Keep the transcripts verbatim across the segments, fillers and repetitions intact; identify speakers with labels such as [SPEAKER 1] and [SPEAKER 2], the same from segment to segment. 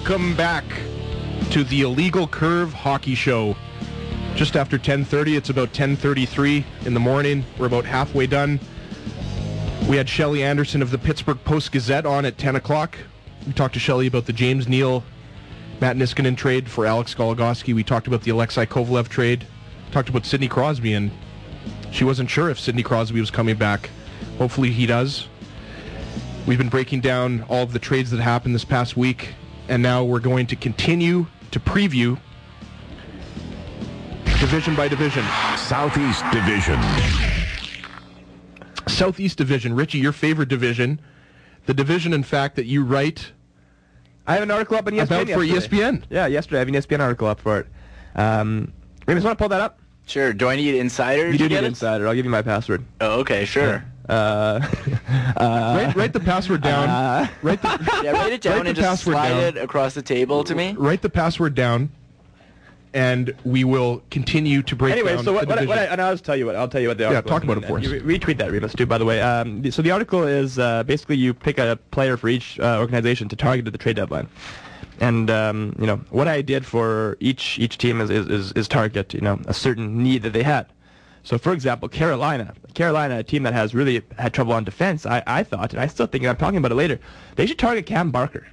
[SPEAKER 1] Welcome back to the Illegal Curve Hockey Show. Just after ten thirty, it's about ten thirty-three in the morning. We're about halfway done. We had Shelley Anderson of the Pittsburgh Post-Gazette on at ten o'clock. We talked to Shelley about the James Neal, Matt Niskanen trade for Alex Goligoski. We talked about the Alexei Kovalev trade. Talked about Sidney Crosby, and she wasn't sure if Sidney Crosby was coming back. Hopefully he does. We've been breaking down all of the trades that happened this past week, and now we're going to continue to preview division by division.
[SPEAKER 2] Southeast Division.
[SPEAKER 1] Southeast Division. Richie, your favorite division. The division, in fact, that you write
[SPEAKER 3] I have an article up on E S P N
[SPEAKER 1] about for
[SPEAKER 3] yesterday.
[SPEAKER 1] E S P N.
[SPEAKER 3] Yeah, yesterday I have an E S P N article up for it. Um, Remus, want to pull that up?
[SPEAKER 4] Sure. Do I need Insider?
[SPEAKER 3] You do
[SPEAKER 4] get
[SPEAKER 3] need
[SPEAKER 4] it?
[SPEAKER 3] Insider. I'll give you my password.
[SPEAKER 4] Oh, okay, sure.
[SPEAKER 3] Uh, uh,
[SPEAKER 1] Write, write the password down.
[SPEAKER 3] Uh,
[SPEAKER 1] write the,
[SPEAKER 4] Yeah, write it down
[SPEAKER 1] Write
[SPEAKER 4] and
[SPEAKER 1] the
[SPEAKER 4] just
[SPEAKER 1] password
[SPEAKER 4] slide
[SPEAKER 1] down.
[SPEAKER 4] it across the table to me.
[SPEAKER 1] write the password down, and we will continue to break
[SPEAKER 3] Anyway,
[SPEAKER 1] down
[SPEAKER 3] so what,
[SPEAKER 1] the
[SPEAKER 3] what, I, what I,
[SPEAKER 1] division.
[SPEAKER 3] and I'll just tell you what I'll tell you what the
[SPEAKER 1] Yeah,
[SPEAKER 3] article
[SPEAKER 1] talk
[SPEAKER 3] is,
[SPEAKER 1] about
[SPEAKER 3] and-
[SPEAKER 1] it for
[SPEAKER 3] and
[SPEAKER 1] us.
[SPEAKER 3] you re- retweet that, Remus, too, by the way. Um, the- so the article is uh, basically you pick a player for each uh, organization to target at the trade deadline, and um, you know what I did for each each team is, is is is target you know a certain need that they had. So, for example, Carolina, Carolina, a team that has really had trouble on defense, I, I thought, and I still think, and I'm talking about it later, they should target Cam Barker.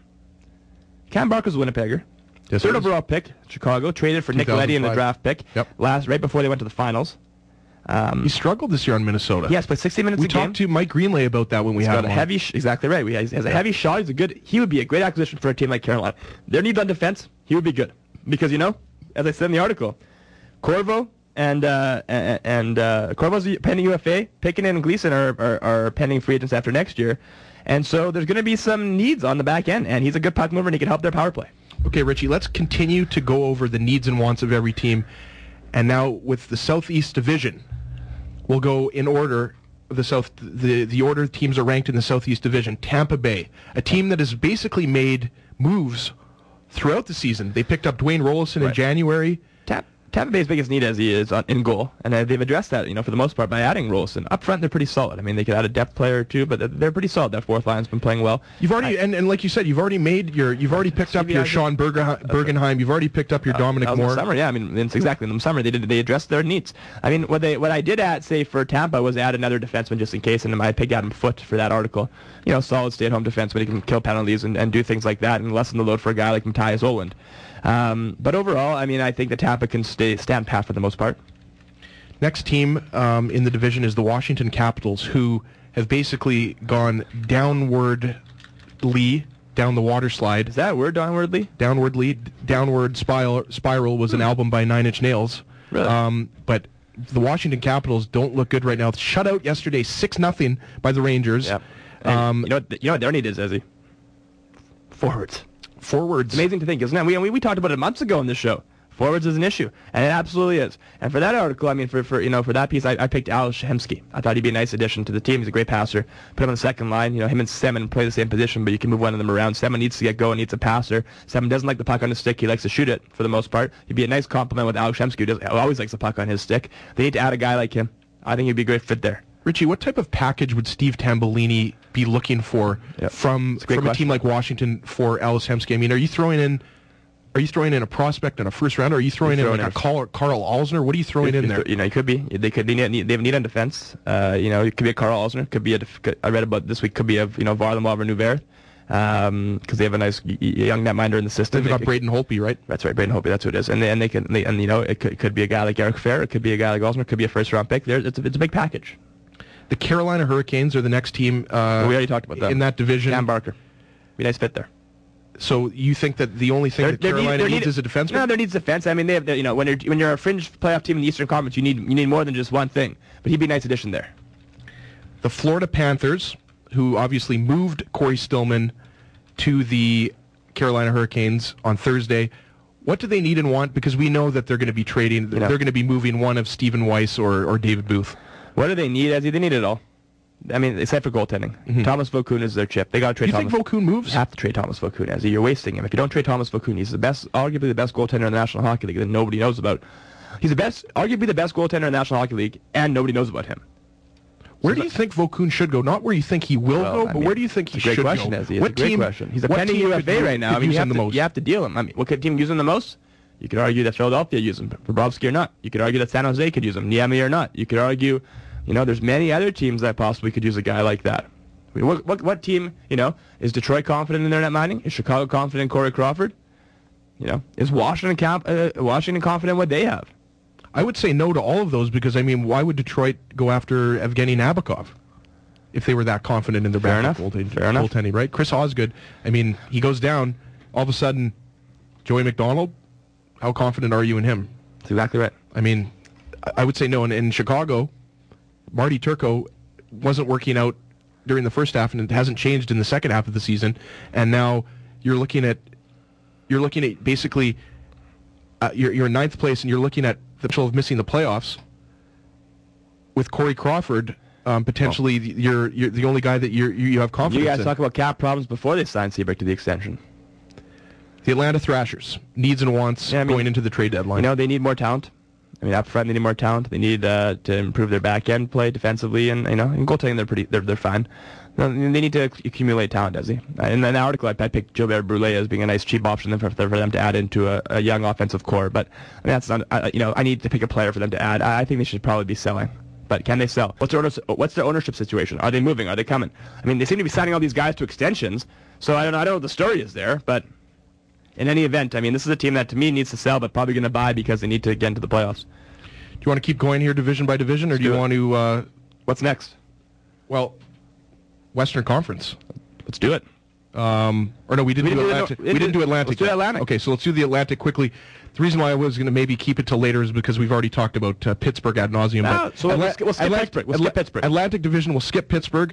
[SPEAKER 3] Cam Barker's a Winnipegger.
[SPEAKER 1] Yes,
[SPEAKER 3] Third
[SPEAKER 1] he is.
[SPEAKER 3] overall pick, Chicago, traded for Nick Leddy in the
[SPEAKER 1] two thousand five.
[SPEAKER 3] draft pick.
[SPEAKER 1] Yep.
[SPEAKER 3] Last, right before they went to the finals. Um,
[SPEAKER 1] He struggled this year on Minnesota.
[SPEAKER 3] Yes, but sixty minutes
[SPEAKER 1] We
[SPEAKER 3] a game.
[SPEAKER 1] talked to Mike Greenlay about that when we
[SPEAKER 3] He's
[SPEAKER 1] had
[SPEAKER 3] got
[SPEAKER 1] him
[SPEAKER 3] a
[SPEAKER 1] on.
[SPEAKER 3] heavy, sh- exactly right. We, he has a heavy shot. He's a good. He would be a great acquisition for a team like Carolina. Their needs on defense, he would be good because you know, as I said in the article, Corvo and uh, and, and uh, Corvo's a pending U F A. Pickett and Gleason are, are are pending free agents after next year, and so there's going to be some needs on the back end. And he's a good puck mover, and he can help their power play.
[SPEAKER 1] Okay, Richie, let's continue to go over the needs and wants of every team. And now with the Southeast Division, we'll go in order. The South, the the order teams are ranked in the Southeast Division. Tampa Bay, a team that has basically made moves throughout the season. They picked up Dwayne Rollison in
[SPEAKER 3] Right.
[SPEAKER 1] January.
[SPEAKER 3] Tap, Tampa Bay's biggest need as he is on, in goal, and uh, they've addressed that, you know, for the most part by adding Rollison. Up front, they're pretty solid. I mean, they could add a depth player or two, but they're, they're pretty solid. That fourth line's been playing well.
[SPEAKER 1] You've already and, and like you said, you've already made your you've already picked up
[SPEAKER 3] C B I
[SPEAKER 1] your
[SPEAKER 3] did-
[SPEAKER 1] Sean Bergenheim, Bergenheim. You've already picked up your Dominic
[SPEAKER 3] That was in
[SPEAKER 1] Moore.
[SPEAKER 3] the summer, yeah. I mean, it's exactly in the summer they did they addressed their needs. I mean, what they what I did add, say for Tampa, was add another defenseman just in case, and I picked Adam Foote for that article. You know, solid stay-at-home defenseman. He can kill penalties and, and do things like that, and lessen the load for a guy like Matthias Oland. Um, but overall, I mean, I think that Tampa can stay stand pat for the most part.
[SPEAKER 1] Next team um, in the division is the Washington Capitals, who have basically gone downwardly down the water slide.
[SPEAKER 3] Is that a word, downwardly?
[SPEAKER 1] Downwardly, Downward Spiral, Spiral was an album by Nine Inch Nails.
[SPEAKER 3] Really?
[SPEAKER 1] Um, but the Washington Capitals don't look good right now. Shut out yesterday, six nothing by the Rangers.
[SPEAKER 3] Yeah. And
[SPEAKER 1] Um,
[SPEAKER 3] you know, what, you know what their need is, Ezzy? Forwards.
[SPEAKER 1] Forwards.
[SPEAKER 3] It's amazing to think, isn't it? We, we we talked about it months ago on this show. Forwards is an issue, and it absolutely is. And for that article, I mean, for, for you know, for that piece, I, I picked Al Shemsky. I thought he'd be a nice addition to the team. He's a great passer. Put him on the second line. You know, him and Semin play the same position, but you can move one of them around. Semin needs to get going. Needs a passer. Semin doesn't like the puck on his stick. He likes to shoot it for the most part. He'd be a nice compliment with Al Shemsky, who does, always likes the puck on his stick. They need to add a guy like him. I think he'd be a great fit there.
[SPEAKER 1] Richie, what type of package would Steve Tambellini be looking for
[SPEAKER 3] Yep.
[SPEAKER 1] from
[SPEAKER 3] It's a great
[SPEAKER 1] from a
[SPEAKER 3] question.
[SPEAKER 1] team like Washington for Alice Hemsky? I mean, are you throwing in are you throwing in a prospect and a first rounder? Are you throwing in
[SPEAKER 3] You're
[SPEAKER 1] like
[SPEAKER 3] throwing
[SPEAKER 1] a Carl, Carl Alsner? What are you throwing in there?
[SPEAKER 3] You know, you could be. They could. They need. They have a need on defense. Uh, you know, it could be a Carl Alsner. Could be a. Def- I read about this week. Could be a. You know, Varlamov or Nuvert. Um, because they have a nice y- y- young netminder in the system.
[SPEAKER 1] They've got
[SPEAKER 3] They-
[SPEAKER 1] Braden Holtby, right?
[SPEAKER 3] That's right, Braden Holtby. That's who it is. And they, and they can. They, and you know, it could, it could be a guy like Eric Fair. It could be a guy like Alsner. It could be a first round pick. There, it's a, it's a big package.
[SPEAKER 1] The Carolina Hurricanes are the next team uh,
[SPEAKER 3] Well, we already talked about that.
[SPEAKER 1] in that division.
[SPEAKER 3] Cam Barker. Be a nice fit there.
[SPEAKER 1] So you think that the only thing
[SPEAKER 3] Their-
[SPEAKER 1] that
[SPEAKER 3] their need-
[SPEAKER 1] Carolina
[SPEAKER 3] their
[SPEAKER 1] needs
[SPEAKER 3] need-
[SPEAKER 1] is a defenseman?
[SPEAKER 3] No, there needs defense. I mean, they have. You know, when you're when you're a fringe playoff team in the Eastern Conference, you need you need more than just one thing. But he'd be a nice addition there.
[SPEAKER 1] The Florida Panthers, who obviously moved Corey Stillman to the Carolina Hurricanes on Thursday. What do they need and want? Because we know that they're going to be trading.
[SPEAKER 3] You know.
[SPEAKER 1] They're going to be moving one of Stephen Weiss or, or David Booth.
[SPEAKER 3] What do they need? As they need it all. I mean, except for goaltending.
[SPEAKER 1] Mhm.
[SPEAKER 3] Thomas Vokun is their chip. They got to trade
[SPEAKER 1] You
[SPEAKER 3] Thomas.
[SPEAKER 1] think Vokun moves?
[SPEAKER 3] You have to trade Thomas Vokun. As you're wasting him. If you don't trade Thomas Vokun, he's the best, arguably the best goaltender in the National Hockey League that nobody knows about. He's the best, arguably the best goaltender in the National Hockey League, and nobody knows about him.
[SPEAKER 1] Where do you think Vokun should go? Not where you think he will
[SPEAKER 3] Well,
[SPEAKER 1] go,
[SPEAKER 3] I
[SPEAKER 1] but
[SPEAKER 3] mean,
[SPEAKER 1] where do you think he
[SPEAKER 3] it's a great
[SPEAKER 1] should
[SPEAKER 3] question,
[SPEAKER 1] go?
[SPEAKER 3] Ezzy. It's a great question. He's a
[SPEAKER 1] what
[SPEAKER 3] pending
[SPEAKER 1] team
[SPEAKER 3] U
[SPEAKER 1] could
[SPEAKER 3] F A
[SPEAKER 1] you-
[SPEAKER 3] right now.
[SPEAKER 1] could
[SPEAKER 3] I mean,
[SPEAKER 1] use
[SPEAKER 3] you
[SPEAKER 1] him
[SPEAKER 3] have,
[SPEAKER 1] the
[SPEAKER 3] to,
[SPEAKER 1] most?
[SPEAKER 3] you have to deal him. I mean, what could team use him the most? You could argue that Philadelphia uses him. Bobrovsky or not. You could argue that San Jose could use him. Niemi or not. You could argue, you know, there's many other teams that possibly could use a guy like that. I mean, what, what, what team, you know, is Detroit confident in their net mining? Is Chicago confident in Corey Crawford? You know, is Washington comp- uh, Washington confident in what they have?
[SPEAKER 1] I would say no to all of those because, I mean, why would Detroit go after Evgeny Nabokov if they were that confident in their
[SPEAKER 3] Fair
[SPEAKER 1] backup
[SPEAKER 3] enough.
[SPEAKER 1] goaltending,
[SPEAKER 3] Fair enough.
[SPEAKER 1] goaltending, right? Chris Osgood, I mean, he goes down, all of a sudden, Joey McDonald, how confident are you in him?
[SPEAKER 3] That's exactly right.
[SPEAKER 1] I mean, I- I would say no. And in Chicago, Marty Turco wasn't working out during the first half, and it hasn't changed in the second half of the season. And now you're looking at you're looking at basically uh, you're you're in ninth place, and you're looking at the potential of missing the playoffs with Corey Crawford. Um, potentially, you're you're the only guy that you're, you you have confidence
[SPEAKER 3] You guys
[SPEAKER 1] in.
[SPEAKER 3] talk about cap problems before they signed Seabrook to the extension.
[SPEAKER 1] The Atlanta Thrashers needs and wants
[SPEAKER 3] Yeah, I mean,
[SPEAKER 1] going into the trade deadline.
[SPEAKER 3] You know, they need more talent. I mean, up front, they need more talent. They need uh, to improve their back end play defensively, and you know, in goaltending, they're pretty, they're they're fine. No, they need to ac- accumulate talent, does he? Uh, in an article, I, I picked Gilbert Brulé as being a nice cheap option for, for them to add into a, a young offensive core. But I mean, that's not, I, you know, I need to pick a player for them to add. I, I think they should probably be selling. But can they sell? What's their ownership, what's their ownership situation? Are they moving? Are they coming? I mean, they seem to be signing all these guys to extensions. So I don't know. I don't know what the story is there, but. In any event, I mean, this is a team that to me needs to sell, but probably going to buy because they need to get into the playoffs.
[SPEAKER 1] Do you want to keep going here division by division, or do you
[SPEAKER 3] do it.
[SPEAKER 1] want to, uh,
[SPEAKER 3] What's next?
[SPEAKER 1] well, Western Conference?
[SPEAKER 3] Let's do it.
[SPEAKER 1] Um, or no, we didn't,
[SPEAKER 3] We
[SPEAKER 1] do
[SPEAKER 3] didn't do the
[SPEAKER 1] Atlantic.
[SPEAKER 3] Nor-
[SPEAKER 1] we didn't do Atlantic.
[SPEAKER 3] let's do
[SPEAKER 1] yet.
[SPEAKER 3] Atlantic.
[SPEAKER 1] Okay, so let's do the Atlantic quickly. The reason why I was going to maybe keep it till later is because we've already talked about uh, Pittsburgh ad nauseum.
[SPEAKER 3] No,
[SPEAKER 1] but
[SPEAKER 3] so we'll
[SPEAKER 1] Atla-
[SPEAKER 3] skip- we'll skip
[SPEAKER 1] Atla-
[SPEAKER 3] Pittsburgh. We'll
[SPEAKER 1] Atla-
[SPEAKER 3] skip Pittsburgh.
[SPEAKER 1] Atlantic Division, we'll skip Pittsburgh.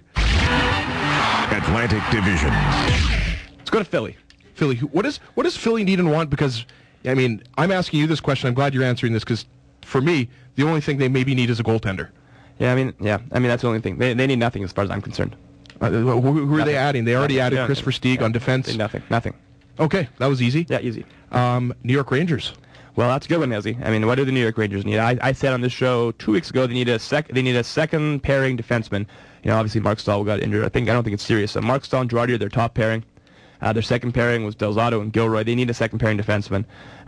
[SPEAKER 2] Atlantic Division.
[SPEAKER 3] Let's go to Philly.
[SPEAKER 1] Philly, who- what, is, what does Philly need and want? Because, I mean, I'm asking you this question. I'm glad you're answering this because, for me, the only thing they maybe need is a goaltender.
[SPEAKER 3] Yeah, I mean, yeah, I mean that's the only thing. They they need nothing as far as I'm concerned.
[SPEAKER 1] Uh, who, who are they
[SPEAKER 3] Nothing.
[SPEAKER 1] adding? They already
[SPEAKER 3] Nothing.
[SPEAKER 1] added
[SPEAKER 3] Yeah.
[SPEAKER 1] Chris Versteeg
[SPEAKER 3] Yeah.
[SPEAKER 1] on defense.
[SPEAKER 3] They- Nothing. Nothing.
[SPEAKER 1] Okay, that was easy.
[SPEAKER 3] Yeah, easy.
[SPEAKER 1] Um, New York Rangers.
[SPEAKER 3] Well, that's a good one, Nezzy. I mean, what do the New York Rangers need? I, I said on this show two weeks ago they need a sec. They need a second pairing defenseman. You know, obviously Mark Stahl got injured. I think I don't think it's serious. So Mark Stahl and Girardi are their top pairing. Uh, their second pairing was Del Zotto and Gilroy. They need a second pairing defenseman.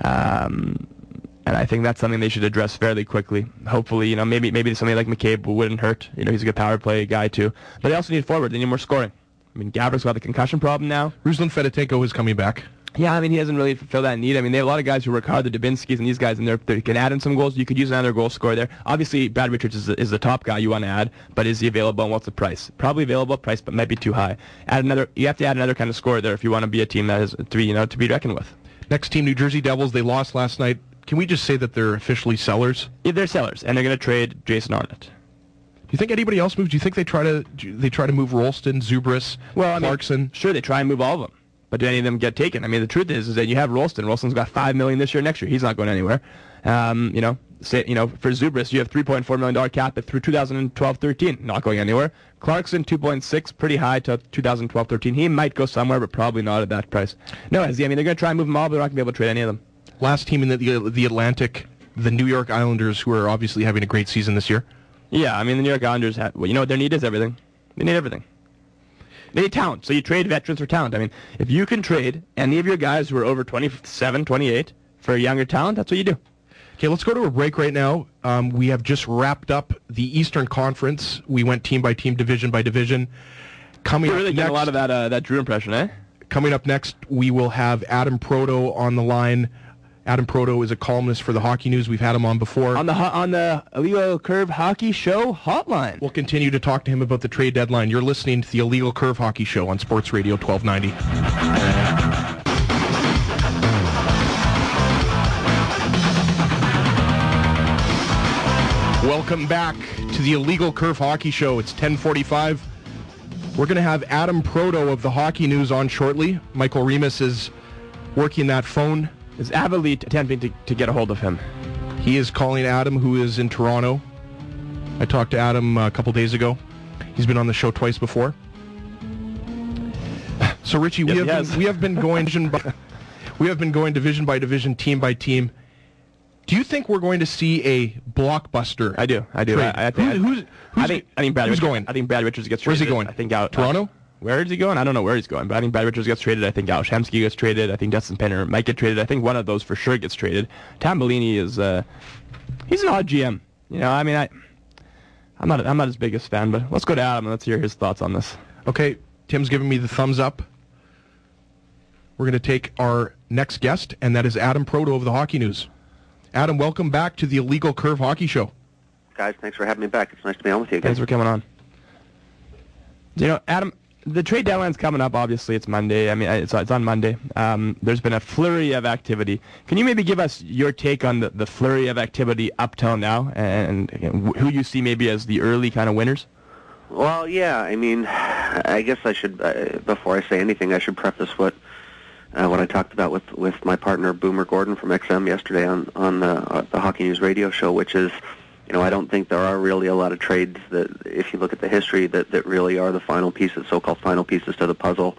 [SPEAKER 3] Um, and I think that's something they should address fairly quickly. Hopefully, you know, maybe maybe somebody like McCabe wouldn't hurt. You know, he's a good power play guy too. But they also need forward. They need more scoring. I mean, Gavrik's got the concussion problem now.
[SPEAKER 1] Ruslan Fedotenko is coming back.
[SPEAKER 3] Yeah, I mean, he doesn't really fulfill that need. I mean, they have a lot of guys who work hard, the Dubinskis and these guys, and they're, they can add in some goals. You could use another goal scorer there. Obviously, Brad Richards is the, is the top guy you want to add, but is he available and what's the price? Probably available, price but might be too high. Add another. You have to add another kind of scorer there if you want to be a team that is to be, you know, to be reckoned with.
[SPEAKER 1] Next team, New Jersey Devils. They lost last night. Can we just say that they're officially sellers?
[SPEAKER 3] Yeah, they're sellers, and they're going to trade Jason Arnott.
[SPEAKER 1] Do you think anybody else moves? Do you think they try to do they try to move Rolston, Zubris,
[SPEAKER 3] Well, I mean,
[SPEAKER 1] Clarkson?
[SPEAKER 3] sure, they try and move all of them, but do any of them get taken? I mean, the truth is, is that you have Rolston. Rolston's got five million this year, next year. He's not going anywhere. Um, you know, say, you know, for Zubris, you have three point four million dollar cap at through two thousand twelve thirteen, not going anywhere. Clarkson, two point six, pretty high to two thousand twelve thirteen. He might go somewhere, but probably not at that price. No, I mean, they're going to try and move them all, but they're not going to be able to trade any of them.
[SPEAKER 1] Last team in the, the the Atlantic, the New York Islanders, who are obviously having a great season this year.
[SPEAKER 3] Yeah, I mean, the New York Islanders, have, well, you know what their need is? Everything. They need everything. They need talent, so you trade veterans for talent. I mean, if you can trade any of your guys who are over twenty-seven, twenty-eight for younger talent, that's what you do.
[SPEAKER 1] Okay, let's go to a break right now. Um, we have just wrapped up the Eastern Conference. We went team by team, division by division. Coming
[SPEAKER 3] You're really
[SPEAKER 1] up
[SPEAKER 3] getting
[SPEAKER 1] next,
[SPEAKER 3] a lot of that uh, that Drew impression, eh?
[SPEAKER 1] Coming up next, we will have Adam Proto on the line. Adam Proto is a columnist for the Hockey News. We've had him on before.
[SPEAKER 3] On the ho- on the Illegal Curve Hockey Show hotline.
[SPEAKER 1] We'll continue to talk to him about the trade deadline. You're listening to the Illegal Curve Hockey Show on Sports Radio twelve ninety. Welcome back to the Illegal Curve Hockey Show. It's ten forty-five. We're going to have Adam Proto of the Hockey News on shortly. Michael Remus is working that phone.
[SPEAKER 3] Is avidly attempting to, to get a hold of him.
[SPEAKER 1] He is calling Adam, who is in Toronto. I talked to Adam a couple days ago. He's been on the show twice before. So, Richie, we
[SPEAKER 3] Yes,
[SPEAKER 1] have
[SPEAKER 3] he has.
[SPEAKER 1] been, we have been going division by, we have been going division by division, team by team. Do you think we're going to see a blockbuster?
[SPEAKER 3] I do. I do.
[SPEAKER 1] trade?
[SPEAKER 3] I, I think.
[SPEAKER 1] Who- who's, who's
[SPEAKER 3] I think. I think Brad.
[SPEAKER 1] who's
[SPEAKER 3] Richards,
[SPEAKER 1] going?
[SPEAKER 3] I think Brad Richards gets
[SPEAKER 1] Where's
[SPEAKER 3] traded.
[SPEAKER 1] he going?
[SPEAKER 3] I think out.
[SPEAKER 1] Toronto?
[SPEAKER 3] Uh, where is he going? I don't know where he's going, but I think Brad Richards gets traded. I think Alex Hemsky gets traded. I think Justin Penner might get traded. I think one of those for sure gets traded. Tambellini is. Uh, he's an odd G M. You know. I mean, I. I'm not. I'm not his biggest fan, but let's go to Adam and let's hear his thoughts on this.
[SPEAKER 1] Okay, Tim's giving me the thumbs up. We're going to take our next guest, and that is Adam Proto of the Hockey News. Adam, welcome back to the Illegal Curve Hockey Show.
[SPEAKER 5] Guys, thanks for having me back. It's nice to be on with you again.
[SPEAKER 3] Thanks for coming on. You know, Adam, the trade deadline's coming up. Obviously, it's Monday. I mean, it's, it's on Monday. Um, there's been a flurry of activity. Can you maybe give us your take on the, the flurry of activity up till now, and, and who you see maybe as the early kind of winners?
[SPEAKER 5] Well, yeah, I mean, I guess I should, uh, before I say anything, I should preface what uh, what I talked about with, with my partner Boomer Gordon from X M yesterday on, on the, uh, the Hockey News radio show, which is, you know, I don't think there are really a lot of trades that, if you look at the history, that, that really are the final pieces, so-called final pieces to the puzzle.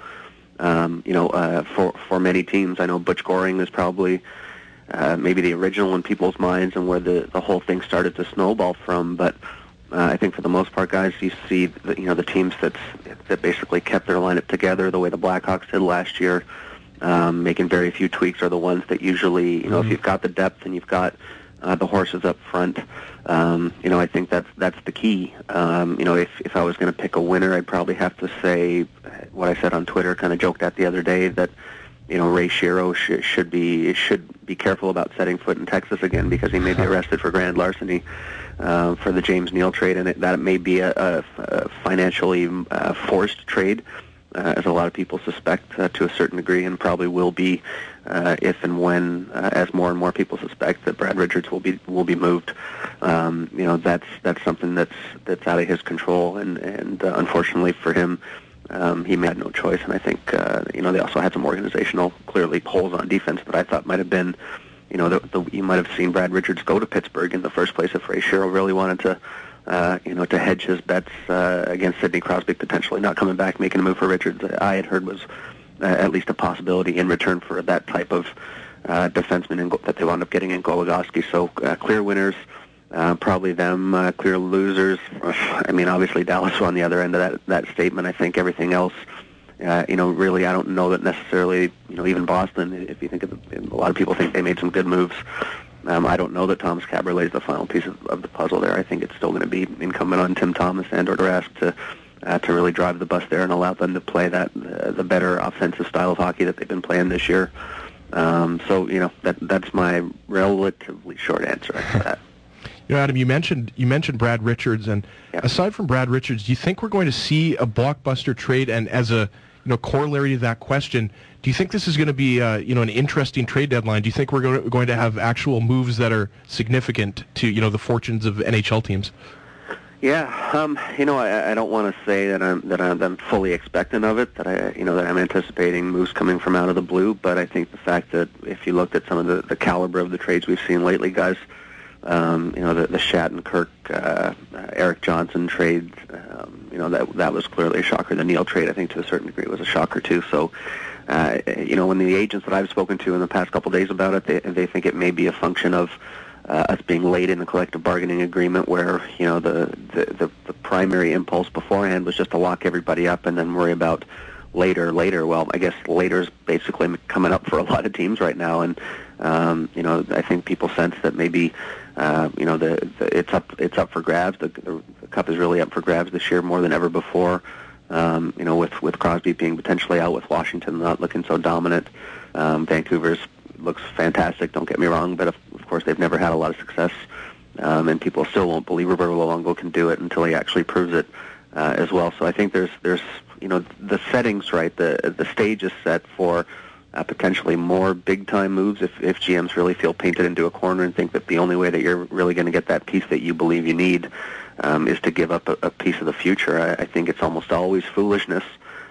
[SPEAKER 5] Um, you know, uh, for, for many teams, I know Butch Goring is probably uh, maybe the original in people's minds and where the, the whole thing started to snowball from, but Uh, I think for the most part, guys, you see the, you know the teams that's, that basically kept their lineup together the way the Blackhawks did last year, um, making very few tweaks, are the ones that usually, you know, mm-hmm. if you've got the depth and you've got uh, the horses up front, um, you know, I think that's that's the key. Um, you know, if if I was going to pick a winner, I'd probably have to say what I said on Twitter, kind of joked at the other day, that you know Ray Shero sh- should be should be careful about setting foot in Texas again, because he may be arrested for grand larceny. Uh, for the James Neal trade, and it, that may be a, a, a financially uh, forced trade, uh, as a lot of people suspect uh, to a certain degree, and probably will be uh, if and when, uh, as more and more people suspect that Brad Richards will be will be moved. Um, you know, that's that's something that's that's out of his control, and and uh, unfortunately for him, um, he had no choice. And I think uh, you know they also had some organizational, clearly, holes on defense that I thought might have been. You know, the, the, you might have seen Brad Richards go to Pittsburgh in the first place if Ray Shero really wanted to, uh, you know, to hedge his bets uh, against Sidney Crosby potentially not coming back, making a move for Richards. I had heard was uh, at least a possibility in return for that type of uh, defenseman in go- that they wound up getting in Goligoski. So uh, clear winners, uh, probably them. Uh, clear losers. I mean, obviously Dallas were on the other end of that that statement. I think everything else. Uh, you know, really, I don't know that necessarily, you know, even Boston, if you think of the, a lot of people think they made some good moves. Um, I don't know that Thomas Caberlet is the final piece of, of the puzzle there. I think it's still going to be incumbent on Tim Thomas and or Rask to uh, to really drive the bus there and allow them to play that uh, the better offensive style of hockey that they've been playing this year. Um, so, you know, that that's my relatively short answer to that.
[SPEAKER 1] You know, Adam, you mentioned you mentioned Brad Richards, and
[SPEAKER 5] yeah.
[SPEAKER 1] aside from Brad Richards, do you think we're going to see a blockbuster trade? And as a you know corollary to that question, do you think this is going to be uh, you know an interesting trade deadline? Do you think we're go- going to have actual moves that are significant to you know the fortunes of N H L teams?
[SPEAKER 5] Yeah, um, you know, I, I don't want to say that I'm that I'm, I'm fully expectant of it, that I you know that I'm anticipating moves coming from out of the blue. But I think the fact that if you looked at some of the, the caliber of the trades we've seen lately, guys. Um, you know, the, the Shattenkirk, uh, uh, Eric Johnson trade, um, you know, that that was clearly a shocker. The Neal trade, I think, to a certain degree, was a shocker, too. So, uh, you know, when the agents that I've spoken to in the past couple of days about it, they, they think it may be a function of uh, us being late in the collective bargaining agreement where, you know, the, the, the, the primary impulse beforehand was just to lock everybody up and then worry about later, later. Well, I guess later is basically coming up for a lot of teams right now, and, um, you know, I think people sense that maybe... Uh, you know, the, the it's up it's up for grabs. The, the, the cup is really up for grabs this year more than ever before. Um, you know, with with Crosby being potentially out, with Washington not looking so dominant. Um, Vancouver's looks fantastic. Don't get me wrong, but of, of course they've never had a lot of success, um, and people still won't believe Roberto Luongo can do it until he actually proves it uh, as well. So I think there's there's you know the settings right. The the stage is set for. Uh, potentially more big-time moves if, if G Ms really feel painted into a corner and think that the only way that you're really going to get that piece that you believe you need um, is to give up a, a piece of the future. I, I think it's almost always foolishness.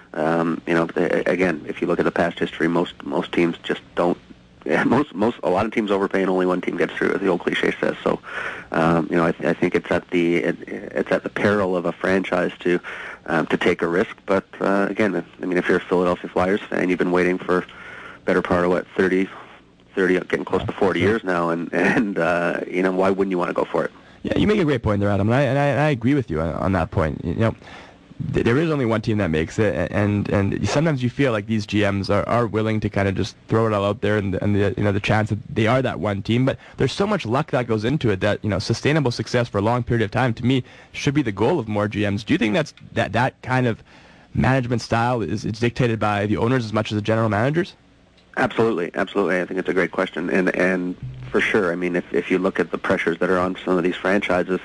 [SPEAKER 5] Um, you know, again, if you look at the past history, most most teams just don't. Yeah, most most a lot of teams overpay and only one team gets through, as the old cliche says. So, um, you know, I, th- I think it's at the it, it's at the peril of a franchise to um, to take a risk. But uh, again, I mean, if you're a Philadelphia Flyers fan, you've been waiting for better part of what thirty, thirty, getting close to forty years now, and and uh, you know, why wouldn't you want to go for it?
[SPEAKER 3] Yeah, you make a great point there, Adam, and I and I, and I agree with you on, on that point. You know, th- there is only one team that makes it, and and sometimes you feel like these G Ms are, are willing to kind of just throw it all out there, and, and the you know the chance that they are that one team. But there's so much luck that goes into it that you know sustainable success for a long period of time, to me, should be the goal of more G Ms. Do you think that's that that kind of management style is it's dictated by the owners as much as the general managers?
[SPEAKER 5] Absolutely, absolutely. I think it's a great question, and and for sure. I mean, if if you look at the pressures that are on some of these franchises,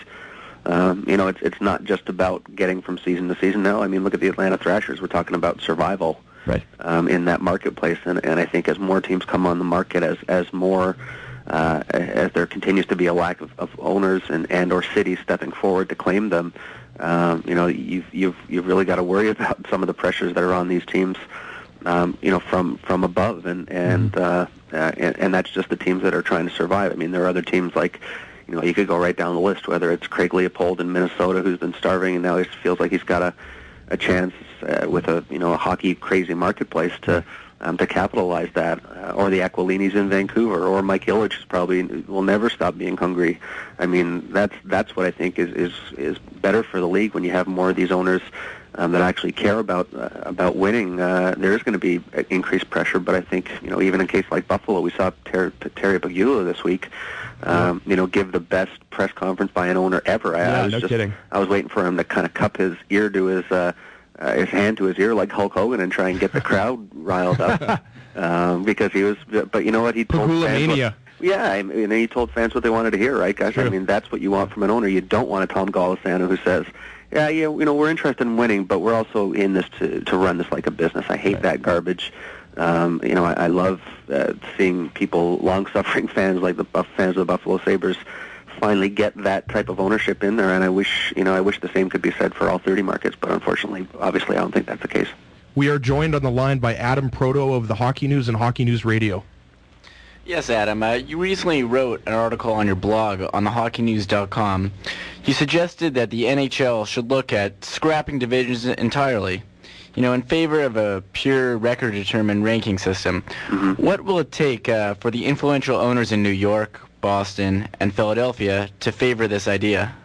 [SPEAKER 5] um, you know, it's it's not just about getting from season to season now. I mean, look at the Atlanta Thrashers. We're talking about survival,
[SPEAKER 3] right?
[SPEAKER 5] Um, in that marketplace, and and I think as more teams come on the market, as as more uh, as there continues to be a lack of, of owners and and or cities stepping forward to claim them, um, you know, you've you've you've really got to worry about some of the pressures that are on these teams. Um, you know, from from above, and and, uh, uh, and and that's just the teams that are trying to survive. I mean, there are other teams like, you know, you could go right down the list. Whether it's Craig Leopold in Minnesota, who's been starving, and now he feels like he's got a a chance uh, with a you know a hockey crazy marketplace to um, to capitalize that, uh, or the Aquilinis in Vancouver, or Mike Ilitch is probably will never stop being hungry. I mean, that's that's what I think is is is better for the league when you have more of these owners. Um, that actually care about uh, about winning. Uh, there is going to be increased pressure, but I think you know even in a case like Buffalo, we saw Ter- Terry Pagula this week. Um, you know, give the best press conference by an owner ever. I,
[SPEAKER 3] yeah,
[SPEAKER 5] I was
[SPEAKER 3] no
[SPEAKER 5] just,
[SPEAKER 3] kidding.
[SPEAKER 5] I was waiting for him to kind of cup his ear to his uh, uh, his hand to his ear like Hulk Hogan and try and get the crowd riled up um, because he was. But you know what? He told fans what, yeah, I mean, he told fans what they wanted to hear, right, guys?
[SPEAKER 3] True.
[SPEAKER 5] I mean, that's what you want from an owner. You don't want a Tom Golisano who says, yeah, yeah, you know, we're interested in winning, but we're also in this to to run this like a business. I hate
[SPEAKER 3] right. that
[SPEAKER 5] garbage. Um, you know, I, I love uh, seeing people, long-suffering fans like the Buff fans of the Buffalo Sabres, finally get that type of ownership in there. And I wish, you know, I wish the same could be said for all thirty markets. But unfortunately, obviously, I don't think that's the case.
[SPEAKER 1] We are joined on the line by Adam Proto of the Hockey News and Hockey News Radio.
[SPEAKER 4] Yes, Adam. Uh, you recently wrote an article on your blog on the hockey news dot com. You suggested that the N H L should look at scrapping divisions entirely, you know, in favor of a pure record-determined ranking system.
[SPEAKER 5] Mm-hmm.
[SPEAKER 4] What will it take uh, for the influential owners in New York, Boston, and Philadelphia to favor this idea?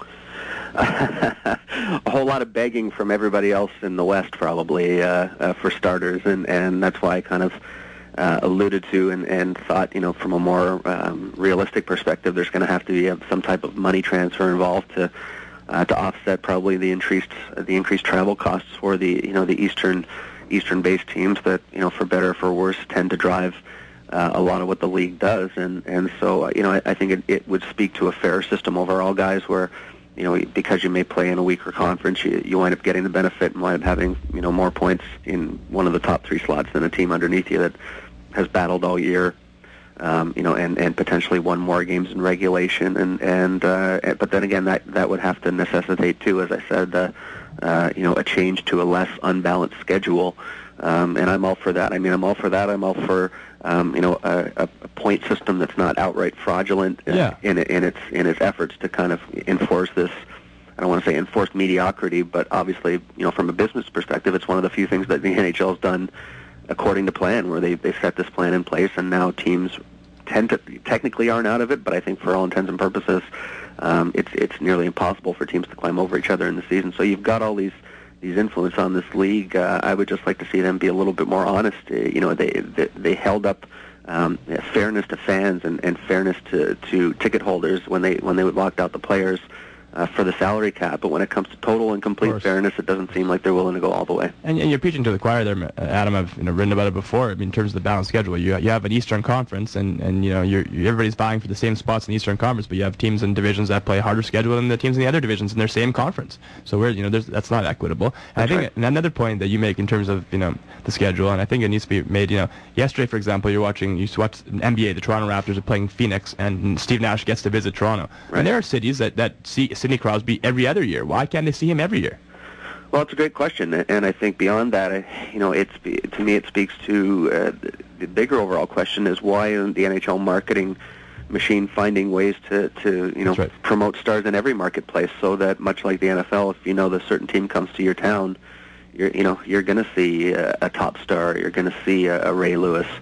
[SPEAKER 5] A whole lot of begging from everybody else in the West, probably, uh, uh, for starters, and, and that's why I kind of uh, alluded to and, and thought, you know, from a more um, realistic perspective, there's going to have to be a, some type of money transfer involved to uh, to offset probably the increased uh, the increased travel costs for the you know the eastern eastern-based teams that you know for better or for worse tend to drive uh, a lot of what the league does, and and so you know I, I think it, it would speak to a fairer system overall, guys, where you know, because you may play in a weaker conference, you, you wind up getting the benefit and wind up having, you know, more points in one of the top three slots than a team underneath you that has battled all year, um, you know, and, and potentially won more games in regulation. And, and uh, but then again, that, that would have to necessitate, too, as I said, uh, uh, you know, a change to a less unbalanced schedule. Um, and I'm all for that. I mean, I'm all for that. I'm all for, um, you know, a, a point system that's not outright fraudulent uh,
[SPEAKER 3] yeah.
[SPEAKER 5] in, in its in its efforts to kind of enforce this. I don't want to say enforce mediocrity, but obviously, you know, from a business perspective, it's one of the few things that the N H L has done according to plan, where they they set this plan in place, and now teams tend to technically aren't out of it, but I think for all intents and purposes, um, it's it's nearly impossible for teams to climb over each other in the season. So you've got all these. These influence on this league, uh, I would just like to see them be a little bit more honest. Uh, you know, they they, they held up um, fairness to fans and, and fairness to, to ticket holders when they when they locked out the players uh, for the salary cap. But when it comes to total and complete fairness, it doesn't seem like they're willing to go all the way.
[SPEAKER 3] And, and you're preaching to the choir there, Adam. I've you know, written about it before. I mean, in terms of the balanced schedule, you you have an Eastern Conference, and, and you know you're, you everybody's vying for the same spots in the Eastern Conference, but you have teams in divisions that play a harder schedule than the teams in the other divisions in their same conference. So we're you know there's, that's not equitable. And I think
[SPEAKER 5] right.
[SPEAKER 3] and another point that you make in terms of you know the schedule, and I think it needs to be made. You know, yesterday, for example, you're watching you watch N B A. The Toronto Raptors are playing Phoenix, and Steve Nash gets to visit Toronto.
[SPEAKER 5] Right.
[SPEAKER 3] And there are cities that that see Sidney Crosby every other year. Why can't they see him every year?
[SPEAKER 5] Well, it's a great question, and I think beyond that, I, you know, it's to me it speaks to uh, the bigger overall question is why isn't the N H L marketing machine finding ways to, to you know
[SPEAKER 3] right.
[SPEAKER 5] promote stars in every marketplace, so that much like the N F L, if you know the certain team comes to your town, you're you know you're going to see a, a top star, you're going to see a, a Ray Lewis.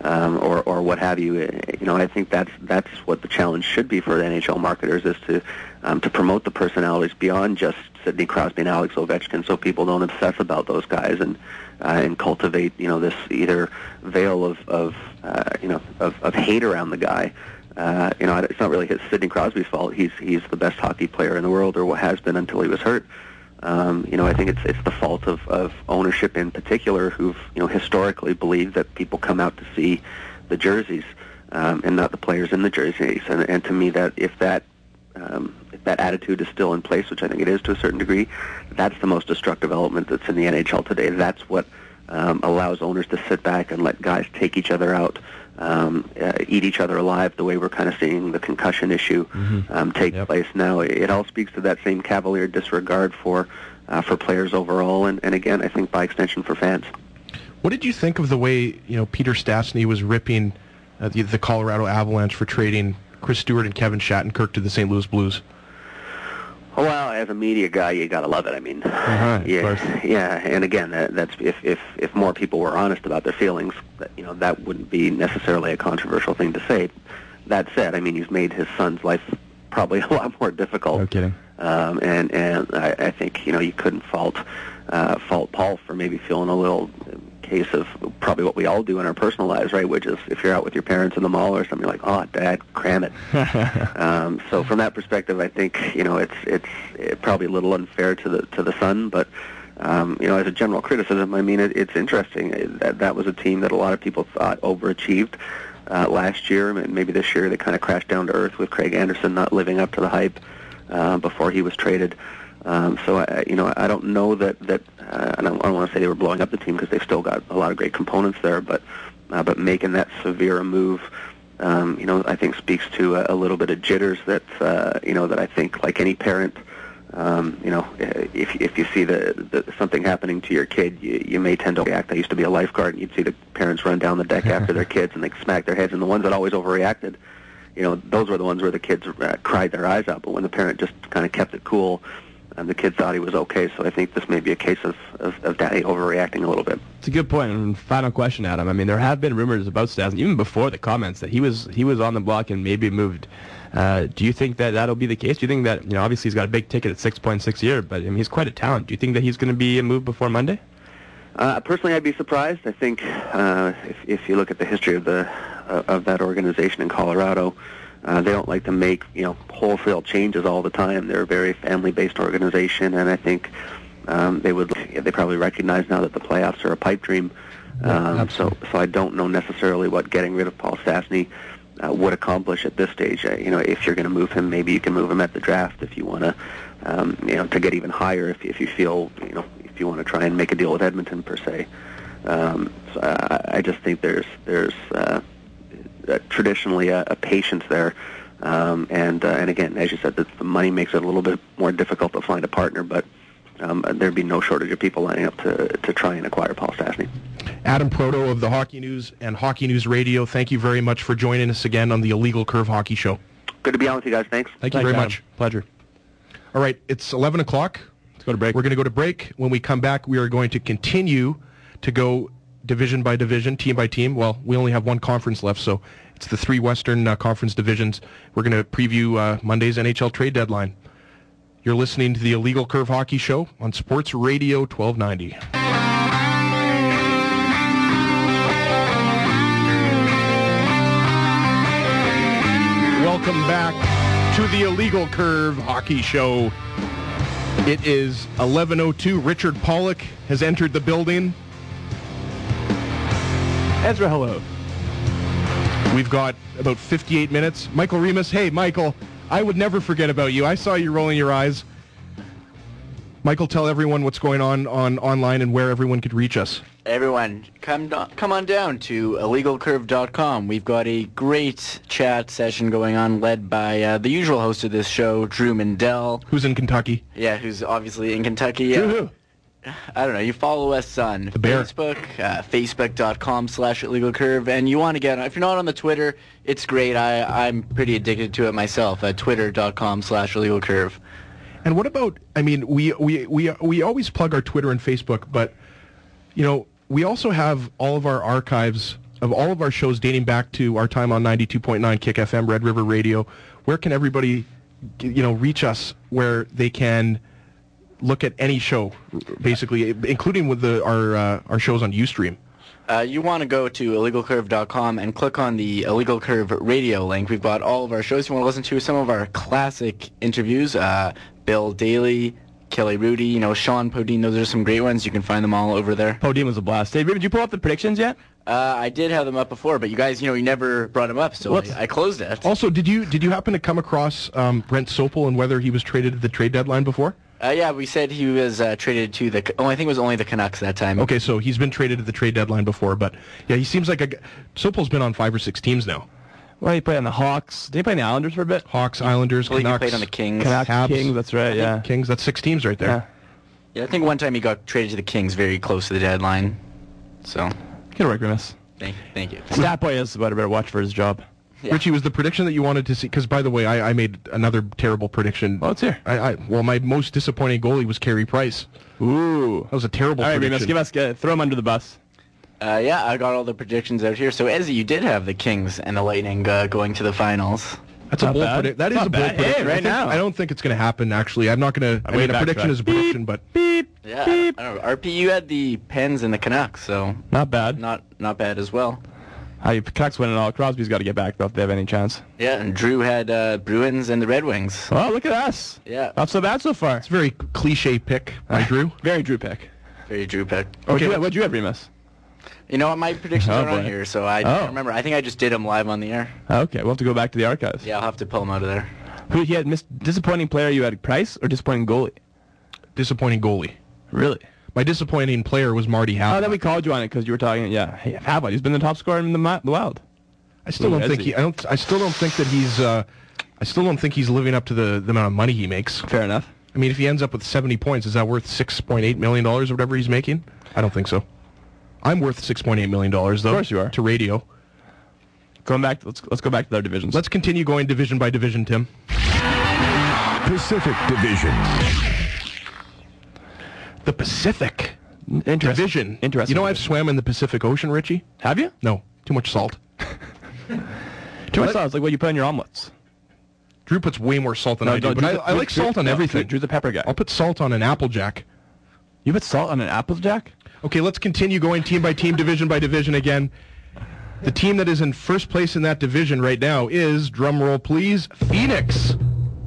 [SPEAKER 5] um, or or what have you. You know, I think that's that's what the challenge should be for the N H L marketers, is to um, to promote the personalities beyond just Sidney Crosby and Alex Ovechkin, so people don't obsess about those guys and uh, and cultivate, you know, this either veil of of uh, you know of, of hate around the guy. Uh, you know, it's not really his Sidney Crosby's fault. He's he's the best hockey player in the world, or has been until he was hurt. Um, you know, I think it's it's the fault of, of ownership in particular, who've you know historically believed that people come out to see the jerseys um, and not the players in the jerseys. And, and to me, that if that um, if that attitude is still in place, which I think it is to a certain degree, that's the most destructive element that's in the N H L today. That's what um, allows owners to sit back and let guys take each other out. Um, uh, eat each other alive, the way we're kind of seeing the concussion issue mm-hmm. um, take yep. place now. It, it all speaks to that same cavalier disregard for uh, for players overall, and, and again, I think by extension for fans.
[SPEAKER 1] What did you think of the way you know Peter Stastny was ripping uh, the, the Colorado Avalanche for trading Chris Stewart and Kevin Shattenkirk to the Saint Louis Blues?
[SPEAKER 5] Well, as a media guy, you gotta love it. I mean,
[SPEAKER 1] uh-huh,
[SPEAKER 5] yeah, yeah. And again, that, that's if, if if more people were honest about their feelings, that, you know, that wouldn't be necessarily a controversial thing to say. That said, I mean, he's made his son's life probably a lot more difficult.
[SPEAKER 3] No kidding.
[SPEAKER 5] Um, and and I, I think you know you couldn't fault uh, fault Paul for maybe feeling a little case of probably what we all do in our personal lives, right? Which is if you're out with your parents in the mall or something, like, oh, Dad, cram it. um, so from that perspective, I think you know it's it's it probably a little unfair to the to the son, but um, you know, as a general criticism, I mean, it, it's interesting that that was a team that a lot of people thought overachieved uh, last year, and maybe this year they kind of crashed down to earth with Craig Anderson not living up to the hype uh, before he was traded. Um, so, I, you know, I don't know that, that uh, and I don't want to say they were blowing up the team because they've still got a lot of great components there, but uh, but making that severe a move, um, you know, I think speaks to a, a little bit of jitters that, uh, you know, that I think, like any parent, um, you know, if if you see the, the something happening to your kid, you, you may tend to react. I used to be a lifeguard, and you'd see the parents run down the deck after their kids, and they smack their heads, and the ones that always overreacted, you know, those were the ones where the kids uh, cried their eyes out, but when the parent just kind of kept it cool, and the kid thought he was okay. So I think this may be a case of, of, of Daddy overreacting a little bit.
[SPEAKER 3] It's a good point. And final question, Adam. I mean, there have been rumors about Stastny, even before the comments, that he was he was on the block and maybe moved. Uh, do you think that that'll be the case? Do you think that, you know, obviously he's got a big ticket at six point six a year, but I mean, he's quite a talent. Do you think that he's going to be moved before Monday?
[SPEAKER 5] Uh, personally, I'd be surprised. I think uh, if, if you look at the history of the uh, of that organization in Colorado, Uh, they don't like to make, you know, wholesale changes all the time. They're a very family-based organization, and I think um, they would. They probably recognize now that the playoffs are a pipe dream. Um, yeah, so, so I don't know necessarily what getting rid of Paul Stastny uh, would accomplish at this stage. Uh, you know, if you're going to move him, maybe you can move him at the draft if you want to, um, you know, to get even higher. If if you feel, you know, if you want to try and make a deal with Edmonton per se. Um, so I, I just think there's there's. Uh, Uh, traditionally a, a patience there, um, and uh, and again, as you said, the, the money makes it a little bit more difficult to find a partner, but um, there'd be no shortage of people lining up to to try and acquire Paul Stastny.
[SPEAKER 1] Adam Proto of the Hockey News and Hockey News Radio, thank you very much for joining us again on the Illegal Curve Hockey Show.
[SPEAKER 5] Good to be on with you guys. Thanks.
[SPEAKER 1] Thank you
[SPEAKER 3] Thanks,
[SPEAKER 1] very
[SPEAKER 3] Adam.
[SPEAKER 1] much.
[SPEAKER 3] Pleasure.
[SPEAKER 1] All right, it's eleven o'clock.
[SPEAKER 3] Let's go to break.
[SPEAKER 1] We're going to go to break. When we come back, we are going to continue to go division by division, team by team. Well, we only have one conference left, so it's the three Western uh, Conference divisions. We're going to preview uh, Monday's N H L trade deadline. You're listening to the Illegal Curve Hockey Show on Sports Radio twelve ninety. Welcome back to the Illegal Curve Hockey Show. It is eleven oh two. Richard Pollock has entered the building.
[SPEAKER 3] Ezra, hello.
[SPEAKER 1] We've got about fifty-eight minutes. Michael Remus, hey, Michael, I would never forget about you. I saw you rolling your eyes. Michael, tell everyone what's going on, on online and where everyone could reach us.
[SPEAKER 4] Everyone, come do- come on down to illegal curve dot com. We've got a great chat session going on led by uh, the usual host of this show, Drew Mindell.
[SPEAKER 1] Who's in Kentucky?
[SPEAKER 4] Yeah, who's obviously in Kentucky.
[SPEAKER 1] Drew
[SPEAKER 4] uh,
[SPEAKER 1] who?
[SPEAKER 4] I don't know. You follow us on
[SPEAKER 1] The Bear.
[SPEAKER 4] Facebook, uh, facebook.com slash illegal curve, and you want to get, if you're not on the Twitter, it's great. I, I'm pretty addicted to it myself at twitter.com slash illegal curve.
[SPEAKER 1] And what about, I mean, we, we, we, we always plug our Twitter and Facebook, but, you know, we also have all of our archives of all of our shows dating back to our time on ninety-two point nine Kick F M, Red River Radio, where can everybody, you know, reach us where they can look at any show, basically, including with the our uh, our shows on Ustream?
[SPEAKER 4] Uh, you want to go to illegal curve dot com and click on the Illegal Curve radio link. We've got all of our shows. You want to listen to some of our classic interviews. Uh, Bill Daly, Kelly Rudy, you know, Sean Podine. Those are some great ones. You can find them all over there.
[SPEAKER 3] Podine was a blast. Hey, did you pull up the predictions yet?
[SPEAKER 4] Uh, I did have them up before, but you guys, you know, you never brought them up, so
[SPEAKER 1] Well,
[SPEAKER 4] I, I closed it.
[SPEAKER 1] Also, did you did you happen to come across um, Brent Sopel and whether he was traded at the trade deadline before?
[SPEAKER 4] Uh, yeah, we said he was uh, traded to the. Oh, I think it was only the Canucks that time.
[SPEAKER 1] Okay, so he's been traded at the trade deadline before, but yeah, he seems like a. g- Sopel's been on five or six teams now.
[SPEAKER 3] Well, he played on the Hawks. Did he play on the Islanders for a bit?
[SPEAKER 1] Hawks, Islanders,
[SPEAKER 4] I believe he
[SPEAKER 1] Canucks,
[SPEAKER 4] played on the Kings.
[SPEAKER 3] Canucks,
[SPEAKER 1] Habs.
[SPEAKER 3] Kings, that's right, yeah.
[SPEAKER 1] Kings. That's six teams right there.
[SPEAKER 3] Yeah.
[SPEAKER 4] Yeah, I think one time he got traded to the Kings very close to the deadline. So,
[SPEAKER 3] Good work, Grimace.
[SPEAKER 4] thank, thank you.
[SPEAKER 3] Stat Boy is about a better watch for his job.
[SPEAKER 4] Yeah.
[SPEAKER 1] Richie, was the prediction that you wanted to see? Because by the way, I, I made another terrible prediction.
[SPEAKER 3] Well, let's hear.
[SPEAKER 1] I, I well, my most disappointing goalie was Carey Price.
[SPEAKER 3] Ooh.
[SPEAKER 1] That was a terrible
[SPEAKER 3] All right,
[SPEAKER 1] prediction.
[SPEAKER 3] Grimace, give us, uh, throw him under the bus.
[SPEAKER 4] Uh, yeah, I got all the predictions out here. So, Ezzy, you did have the Kings and the Lightning uh, going to the finals.
[SPEAKER 1] That's a
[SPEAKER 3] Not
[SPEAKER 1] bold
[SPEAKER 3] bad.
[SPEAKER 1] prediction. That is
[SPEAKER 3] Not
[SPEAKER 1] a bold
[SPEAKER 3] bad. Hey,
[SPEAKER 1] prediction.
[SPEAKER 3] right
[SPEAKER 1] I think-
[SPEAKER 3] now.
[SPEAKER 1] I don't think it's going to happen. Actually, I'm not going to. I
[SPEAKER 3] way
[SPEAKER 1] mean, a
[SPEAKER 3] back
[SPEAKER 1] prediction
[SPEAKER 3] track.
[SPEAKER 1] is a prediction, but
[SPEAKER 3] Beep.
[SPEAKER 4] Yeah,
[SPEAKER 3] Beep.
[SPEAKER 4] I don't know. R P, you had the Pens and the Canucks, so
[SPEAKER 3] Not bad.
[SPEAKER 4] not not bad as well.
[SPEAKER 3] How you Canucks winning all. Crosby's got to get back though if they have any chance.
[SPEAKER 4] Yeah, and Drew had uh, Bruins and the Red Wings.
[SPEAKER 3] Well, look at us.
[SPEAKER 4] Yeah,
[SPEAKER 3] Not so bad so far.
[SPEAKER 1] it's a very cliche pick by Drew.
[SPEAKER 3] Very Drew pick.
[SPEAKER 4] very Drew pick.
[SPEAKER 3] What'd you,
[SPEAKER 1] let's-
[SPEAKER 3] what'd you have, Remus?
[SPEAKER 4] You know what? My predictions
[SPEAKER 3] Oh,
[SPEAKER 4] aren't on
[SPEAKER 3] boy.
[SPEAKER 4] here, so I
[SPEAKER 3] Oh.
[SPEAKER 4] don't remember. I think I just did them live on the air.
[SPEAKER 3] Okay, we'll have to go back to the archives.
[SPEAKER 4] Yeah, I'll have to pull them out of there.
[SPEAKER 3] Who you had? Mis- disappointing player you had Price or disappointing goalie?
[SPEAKER 1] Disappointing goalie.
[SPEAKER 3] Really?
[SPEAKER 1] My disappointing player was Marty Havlat.
[SPEAKER 3] Oh, then we called you on it because you were talking. Yeah, hey, Havlat. He's been the top scorer in the, Mi- the Wild.
[SPEAKER 1] I still
[SPEAKER 3] Who
[SPEAKER 1] don't
[SPEAKER 3] is
[SPEAKER 1] think
[SPEAKER 3] he?
[SPEAKER 1] he. I don't. I still don't think that he's. Uh, I still don't think he's living up to the, the amount of money he makes.
[SPEAKER 3] Fair enough.
[SPEAKER 1] I mean, if he ends up with seventy points, is that worth six point eight million dollars or whatever he's making? I don't think so. I'm worth six point eight million dollars though.
[SPEAKER 3] Of course you are.
[SPEAKER 1] To radio.
[SPEAKER 3] Going back. Let's let's go back to our divisions.
[SPEAKER 1] Let's continue going division by division, Tim.
[SPEAKER 2] Pacific Division.
[SPEAKER 1] The Pacific
[SPEAKER 3] Interesting.
[SPEAKER 1] Division.
[SPEAKER 3] Interesting.
[SPEAKER 1] You know, I've swam in the Pacific Ocean, Richie.
[SPEAKER 3] Have you?
[SPEAKER 1] No, too much salt.
[SPEAKER 3] Too much sauce, like what you put in your omelets.
[SPEAKER 1] Drew puts way more salt than
[SPEAKER 3] No,
[SPEAKER 1] I do,
[SPEAKER 3] no,
[SPEAKER 1] but
[SPEAKER 3] Drew's
[SPEAKER 1] I,
[SPEAKER 3] the-
[SPEAKER 1] I like
[SPEAKER 3] Drew-
[SPEAKER 1] salt on
[SPEAKER 3] no,
[SPEAKER 1] everything.
[SPEAKER 3] Drew's the pepper guy.
[SPEAKER 1] I'll put salt on an Applejack.
[SPEAKER 3] You put salt on an Applejack?
[SPEAKER 1] Okay, let's continue going team by team, division by division again. The team that is in first place in that division right now is, drum roll please, Phoenix.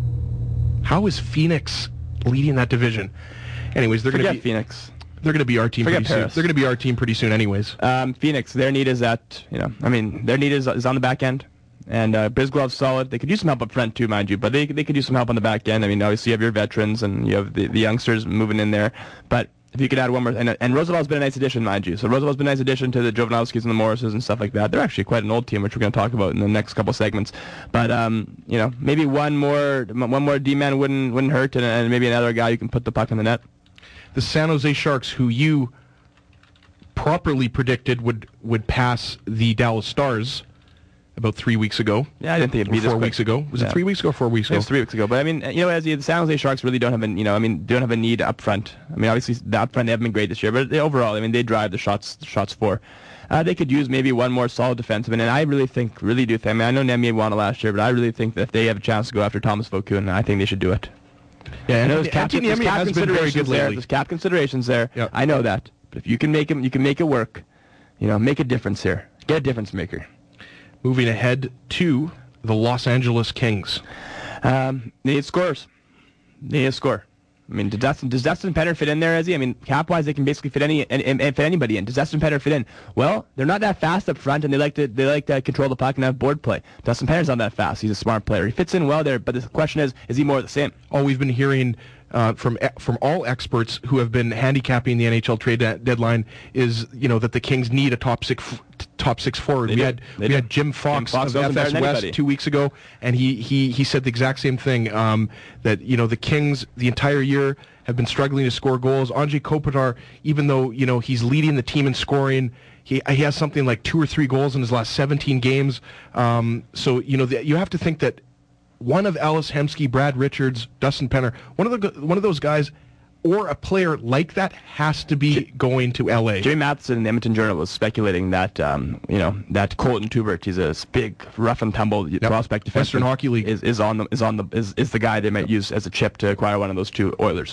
[SPEAKER 1] How is Phoenix leading that division? Anyways, they're going to
[SPEAKER 3] Forget
[SPEAKER 1] be
[SPEAKER 3] Phoenix.
[SPEAKER 1] they're going to be our team
[SPEAKER 3] Forget
[SPEAKER 1] pretty soon.
[SPEAKER 3] Paris.
[SPEAKER 1] They're going to be our team pretty soon anyways.
[SPEAKER 3] Um, Phoenix, their need is at, you know, I mean, their need is, is on the back end. And uh, Brisglov's solid. They could use some help up front, too, mind you. But they they could use some help on the back end. I mean, obviously you have your veterans and you have the, the youngsters moving in there. But if you could add one more, and, and Roosevelt's been a nice addition, mind you. So Roosevelt's been a nice addition to the Jovanovskis and the Morrises and stuff like that. They're actually quite an old team, which we're going to talk about in the next couple segments. But um, you know, maybe one more one more D-man wouldn't wouldn't hurt, and, and maybe another guy you can put the puck in the net.
[SPEAKER 1] The San Jose Sharks, who you properly predicted would would pass the Dallas Stars about three weeks ago.
[SPEAKER 3] Yeah, I didn't think it'd
[SPEAKER 1] Or
[SPEAKER 3] be this
[SPEAKER 1] four
[SPEAKER 3] quick.
[SPEAKER 1] weeks ago. Was
[SPEAKER 3] Yeah.
[SPEAKER 1] it three weeks ago or four weeks
[SPEAKER 3] It
[SPEAKER 1] ago?
[SPEAKER 3] was three weeks ago, but I mean, you know, as the San Jose Sharks really don't have a, you know, I mean, don't have a need up front. I mean, obviously, the up front they haven't been great this year, but they, overall, I mean, they drive the shots, the shots for. Uh, they could use maybe one more solid defenseman, and I really think, really do think. I mean, I know Nemier won it last year, but I really think that if they have a chance to go after Thomas Vokoun, I think they should do it.
[SPEAKER 1] Yeah,
[SPEAKER 3] I
[SPEAKER 1] and
[SPEAKER 3] know there's cap,
[SPEAKER 1] Anthony
[SPEAKER 3] there's
[SPEAKER 1] Niemi
[SPEAKER 3] cap
[SPEAKER 1] has been very
[SPEAKER 3] considerations
[SPEAKER 1] good
[SPEAKER 3] there.
[SPEAKER 1] lately.
[SPEAKER 3] There's cap considerations there.
[SPEAKER 1] Yep.
[SPEAKER 3] I know that, but if you can make him, you can make it work. You know, make a difference here. Get a difference maker.
[SPEAKER 1] Moving ahead to the Los Angeles Kings.
[SPEAKER 3] Um, they need scores. They need a score. I mean, does Dustin, does Dustin Penner fit in there, Ezzy? I mean, cap-wise, they can basically fit any and, and, and fit anybody in. Does Dustin Penner fit in? Well, they're not that fast up front, and they like to they like to control the puck and have board play. Dustin Penner's not that fast. He's a smart player. He fits in well there, but the question is, is he more of the same?
[SPEAKER 1] All we've been hearing uh, from from all experts who have been handicapping the N H L trade de- deadline is, you know, that the Kings need a top six f- top six forward.
[SPEAKER 3] They
[SPEAKER 1] we
[SPEAKER 3] do.
[SPEAKER 1] had
[SPEAKER 3] They
[SPEAKER 1] we
[SPEAKER 3] do.
[SPEAKER 1] had Jim Fox,
[SPEAKER 3] Jim Fox
[SPEAKER 1] of
[SPEAKER 3] goes in better
[SPEAKER 1] F S
[SPEAKER 3] than
[SPEAKER 1] West
[SPEAKER 3] anybody.
[SPEAKER 1] two weeks ago, and he, he, he said the exact same thing. Um, that you know the Kings the entire year have been struggling to score goals. Andrei Kopitar, even though you know he's leading the team in scoring, he he has something like two or three goals in his last seventeen games. Um, so you know the, you have to think that one of Alice Hemsky, Brad Richards, Dustin Penner, one of the one of those guys or a player like that has to be J- going to L A.
[SPEAKER 3] Jay Matheson in the Edmonton Journal was speculating that um, you know that Colton Tubert, he's a big rough and tumble yep. prospect defenseman,
[SPEAKER 1] Western Hockey League
[SPEAKER 3] is, is on the is on the is, is the guy they might yep. use as a chip to acquire one of those two Oilers.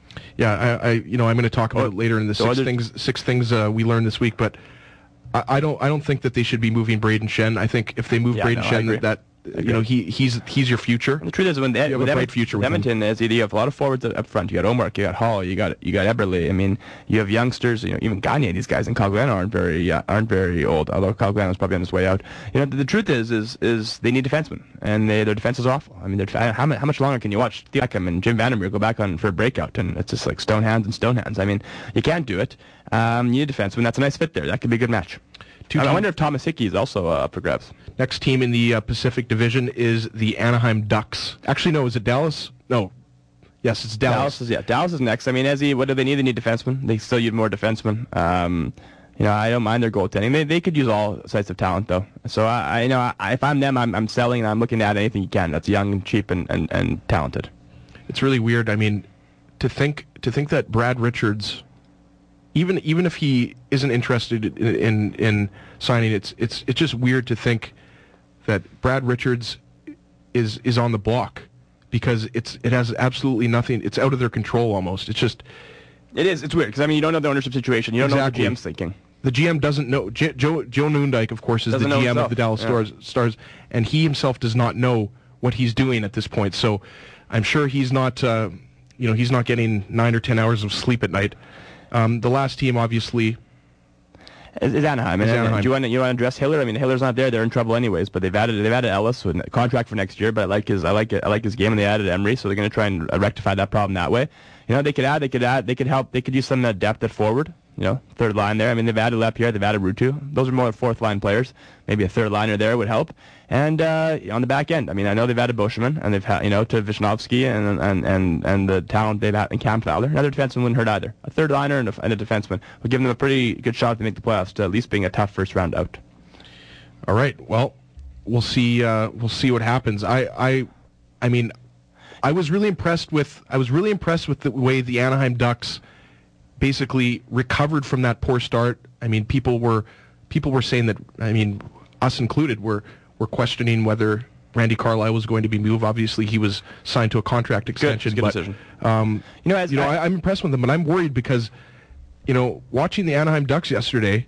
[SPEAKER 1] Yeah, I, I you know I'm going to talk about oh, it later in the six Oilers. things six things uh, we learned this week, but I, I don't I don't think that they should be moving Braden Shen. I think if they move
[SPEAKER 3] yeah,
[SPEAKER 1] Braden
[SPEAKER 3] no,
[SPEAKER 1] Shen, that. You know, he he's he's your future.
[SPEAKER 3] And the truth is, when they,
[SPEAKER 1] you have
[SPEAKER 3] with
[SPEAKER 1] a bright
[SPEAKER 3] Edmonton,
[SPEAKER 1] future with
[SPEAKER 3] Edmonton is you have a lot of forwards up front. You got Omark, you got Hall, you got you got Eberle. I mean, you have youngsters. You know, even Gagne. These guys and Kyle Glenn aren't very uh, aren't very old. Although Kyle Glenn is probably on his way out. You know, the, the truth is is is they need defensemen, and they, their defense is awful. I mean, they're, how how much longer can you watch Theo Beckham and Jim Vandermeer go back on for a breakout, and it's just like stone hands and stone hands. I mean, you can't do it. Um, you need a defenseman. That's a nice fit there. That could be a good match. I, I wonder if Thomas Hickey is also uh, up for grabs.
[SPEAKER 1] Next team in the uh, Pacific Division is the Anaheim Ducks. Actually, no, is it Dallas? No. Yes, it's Dallas.
[SPEAKER 3] Dallas is, yeah, Dallas is next. I mean, as he, what do they need? They need defensemen. They still need more defensemen. Um, you know, I don't mind their goaltending. They they could use all sides of talent, though. So, I, I you know, I, if I'm them, I'm, I'm selling and I'm looking at anything you can that's young and cheap and, and, and talented.
[SPEAKER 1] It's really weird. I mean, to think to think that Brad Richards... Even even if he isn't interested in, in in signing, it's it's it's just weird to think that Brad Richards is is on the block because it's it has absolutely nothing. It's out of their control almost. It's just
[SPEAKER 3] it is. It's weird because I mean you don't know the ownership situation. You don't exactly. know what the G M's thinking.
[SPEAKER 1] The G M doesn't know. J- Joe Joe Noondike, of course, is
[SPEAKER 3] doesn't
[SPEAKER 1] the G M
[SPEAKER 3] himself.
[SPEAKER 1] of the Dallas
[SPEAKER 3] yeah.
[SPEAKER 1] Stars, Stars, and he himself does not know what he's doing at this point. So I'm sure he's not uh, you know he's not getting nine or ten hours of sleep at night. Um, the last team, obviously,
[SPEAKER 3] is, is Anaheim.
[SPEAKER 1] Is
[SPEAKER 3] and,
[SPEAKER 1] Anaheim.
[SPEAKER 3] Do you want to you want to address Hiller? I mean, Hiller's not there; they're in trouble anyways. But they've added they've added Ellis with a contract for next year. But I like his I like it, I like his game, and they added Emery, so they're going to try and uh, rectify that problem that way. You know, they could add, they could add, they could help, they could use some uh, depth at forward. You know, third line there. I mean, they've added Lapierre, they've added Rutu. Those are more fourth line players. Maybe a third liner there would help. And uh, on the back end, I mean, I know they've added Boschman, and they've had, you know, to Visnovsky and and and and the talent they've had in Cam Fowler. Another defenseman wouldn't hurt either. A third liner and a, and a defenseman would give them a pretty good shot to make the playoffs, to at least being a tough first round out.
[SPEAKER 1] All right. Well, we'll see. Uh, we'll see what happens. I, I, I mean, I was really impressed with. I was really impressed with the way the Anaheim Ducks basically recovered from that poor start. I mean, people were people were saying that. I mean, us included, were were questioning whether Randy Carlyle was going to be moved. Obviously, he was signed to a contract extension.
[SPEAKER 3] Good, good
[SPEAKER 1] but,
[SPEAKER 3] decision.
[SPEAKER 1] Um,
[SPEAKER 3] you know, as
[SPEAKER 1] you know,
[SPEAKER 3] I,
[SPEAKER 1] I, I'm impressed with them, but I'm worried because, you know, watching the Anaheim Ducks yesterday,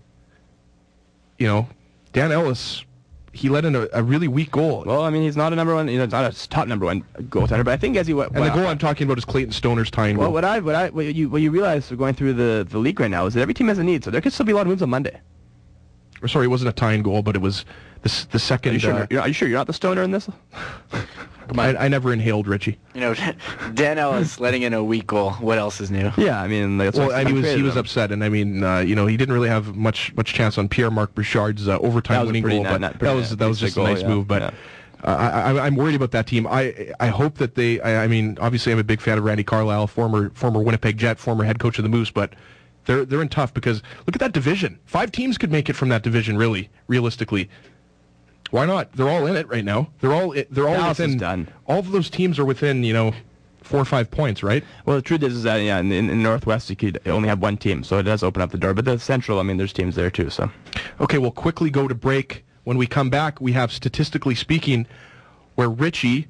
[SPEAKER 1] you know, Dan Ellis, he let in a, a really weak goal.
[SPEAKER 3] Well, I mean, he's not a number one, you know, he's not a top number one goaltender, but I think as he went,
[SPEAKER 1] and well, the goal I'm talking about is Clayton Stoner's tying
[SPEAKER 3] well,
[SPEAKER 1] goal.
[SPEAKER 3] What I, what I, what you, what you realize going through the the league right now is that every team has a need, so there could still be a lot of moves on Monday.
[SPEAKER 1] Or sorry, it wasn't a tying goal, but it was the the second.
[SPEAKER 3] Are you sure,
[SPEAKER 1] uh,
[SPEAKER 3] you're, are you sure you're not the Stoner in this?
[SPEAKER 1] Come on. I, I never inhaled Richie.
[SPEAKER 4] You know, Dan Ellis letting in a weak goal. What else is new?
[SPEAKER 3] Yeah, I mean, that's
[SPEAKER 1] well,
[SPEAKER 3] what
[SPEAKER 1] and he was he was
[SPEAKER 3] him.
[SPEAKER 1] upset, and I mean, uh, you know, he didn't really have much much chance on Pierre-Marc Bouchard's uh, overtime winning goal,
[SPEAKER 3] not,
[SPEAKER 1] but
[SPEAKER 3] not
[SPEAKER 1] that was that was just
[SPEAKER 3] goal,
[SPEAKER 1] a nice
[SPEAKER 3] yeah.
[SPEAKER 1] move. But
[SPEAKER 3] yeah.
[SPEAKER 1] uh, I, I'm worried about that team. I I hope that they. I, I mean, obviously, I'm a big fan of Randy Carlyle, former former Winnipeg Jet, former head coach of the Moose, but. They're they're in tough because look at that division. Five teams could make it from that division, really, realistically. Why not? They're all in it right now. They're all they're all
[SPEAKER 3] Dallas
[SPEAKER 1] within.
[SPEAKER 3] is done.
[SPEAKER 1] All of those teams are within, you know, four or five points, right?
[SPEAKER 3] Well, the truth is, is that yeah, in, in the Northwest you could only have one team, so it does open up the door. But the Central, I mean, there's teams there too. So,
[SPEAKER 1] okay, we'll quickly go to break. When we come back, we have Statistically Speaking, where Richie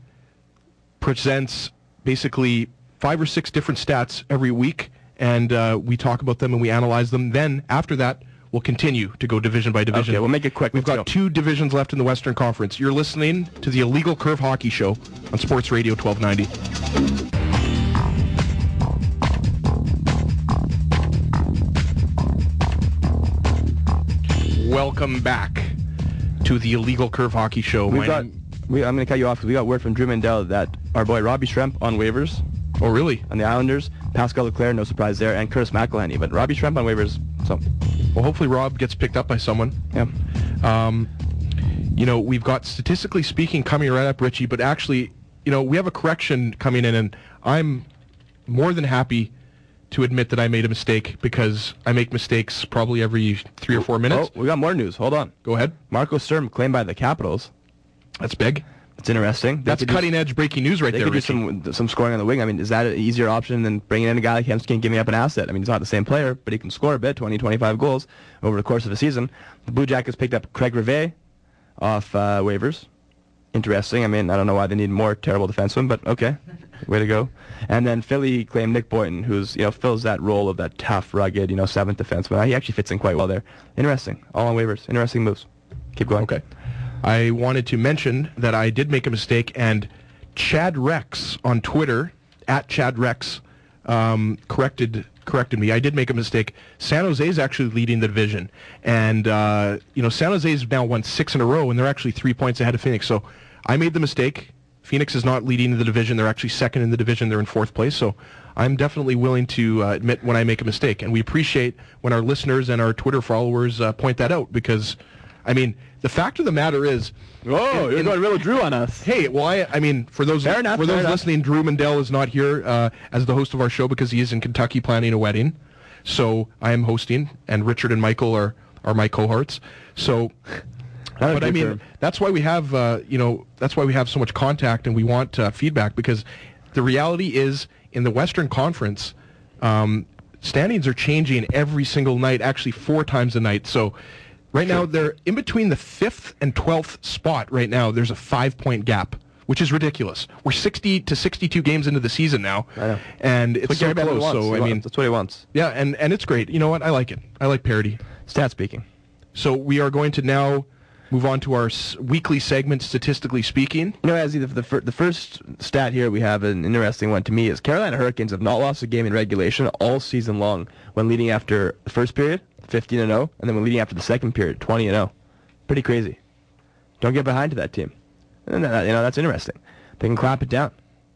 [SPEAKER 1] presents basically five or six different stats every week. And uh, we talk about them and we analyze them. Then, after that, we'll continue to go division by division.
[SPEAKER 3] Okay, we'll make it quick.
[SPEAKER 1] We've
[SPEAKER 3] Let's
[SPEAKER 1] got
[SPEAKER 3] go.
[SPEAKER 1] two divisions left in the Western Conference. You're listening to the Illegal Curve Hockey Show on Sports Radio twelve ninety. Welcome back to the Illegal Curve Hockey Show.
[SPEAKER 3] We've
[SPEAKER 1] My
[SPEAKER 3] got,
[SPEAKER 1] name-
[SPEAKER 3] we, I'm going to cut you off because we got word from Drew Mandel that our boy Robbie Schremp on waivers
[SPEAKER 1] Oh, really?
[SPEAKER 3] on the Islanders, Pascal Leclerc, no surprise there, and Curtis McElhenney. But Robbie Schremp on waivers, so.
[SPEAKER 1] Well, hopefully Rob gets picked up by someone.
[SPEAKER 3] Yeah.
[SPEAKER 1] Um, you know, we've got Statistically Speaking coming right up, Richie, but actually, you know, we have a correction coming in, and I'm more than happy to admit that I made a mistake because I make mistakes probably every three or four minutes.
[SPEAKER 3] Oh, we got more news. Hold on.
[SPEAKER 1] Go ahead.
[SPEAKER 3] Marco Sturm claimed by the Capitals.
[SPEAKER 1] That's big.
[SPEAKER 3] It's interesting. They
[SPEAKER 1] That's
[SPEAKER 3] could do-
[SPEAKER 1] cutting-edge breaking news right
[SPEAKER 3] They
[SPEAKER 1] there,
[SPEAKER 3] could do
[SPEAKER 1] Richie.
[SPEAKER 3] some some scoring on the wing. I mean, is that an easier option than bringing in a guy like Hemsky and giving up an asset? I mean, he's not the same player, but he can score a bit, twenty, twenty-five goals over the course of a season. The Blue Jackets picked up Craig Rivet off uh, waivers. Interesting. I mean, I don't know why they need more terrible defensemen, but okay, way to go. And then Philly claimed Nick Boynton, who's you know fills that role of that tough, rugged, you know, seventh defenseman. He actually fits in quite well there. Interesting. All on waivers. Interesting moves. Keep going.
[SPEAKER 1] Okay. I wanted to mention that I did make a mistake, and Chad Rex on Twitter, at Chad Rex, um, corrected corrected me. I did make a mistake. San Jose is actually leading the division, and uh, you know San Jose's now won six in a row, and they're actually three points ahead of Phoenix. So I made the mistake. Phoenix is not leading the division. They're actually second in the division. They're in fourth place. So I'm definitely willing to uh, admit when I make a mistake, and we appreciate when our listeners and our Twitter followers uh, point that out, because, I mean, the fact of the matter is,
[SPEAKER 3] Oh, you're going real Drew on us.
[SPEAKER 1] hey, well, I, I mean, for those
[SPEAKER 3] Fair enough,
[SPEAKER 1] for
[SPEAKER 3] fair
[SPEAKER 1] those
[SPEAKER 3] enough.
[SPEAKER 1] listening, Drew Mandel is not here uh, as the host of our show because he is in Kentucky planning a wedding. So I am hosting, and Richard and Michael are, are my cohorts. So,
[SPEAKER 3] Not a
[SPEAKER 1] but I
[SPEAKER 3] good
[SPEAKER 1] mean,
[SPEAKER 3] term.
[SPEAKER 1] that's why we have, uh, you know, that's why we have so much contact, and we want uh, feedback, because the reality is, in the Western Conference, um, standings are changing every single night, actually four times a night. So right now, they're in between the fifth and twelfth spot right now. There's a five-point gap, which is ridiculous. We're sixty to sixty-two games into the season now,
[SPEAKER 3] I know.
[SPEAKER 1] and it's
[SPEAKER 3] That's
[SPEAKER 1] so
[SPEAKER 3] what Gary Bettman
[SPEAKER 1] close.
[SPEAKER 3] wants.
[SPEAKER 1] So,
[SPEAKER 3] He
[SPEAKER 1] I
[SPEAKER 3] wants-
[SPEAKER 1] mean,
[SPEAKER 3] that's what he wants.
[SPEAKER 1] yeah, and, and it's great. You know what? I like it. I like parity.
[SPEAKER 3] Stat speaking.
[SPEAKER 1] So we are going to now move on to our s- weekly segment, Statistically Speaking.
[SPEAKER 3] You know, as the, the, fir- the first stat here we have, an interesting one to me, is Carolina Hurricanes have not lost a game in regulation all season long when leading after the first period, fifteen and oh, and then when leading after the second period, twenty and oh. Pretty crazy. Don't get behind to that team. And that, you know, that's interesting. They can clamp it down.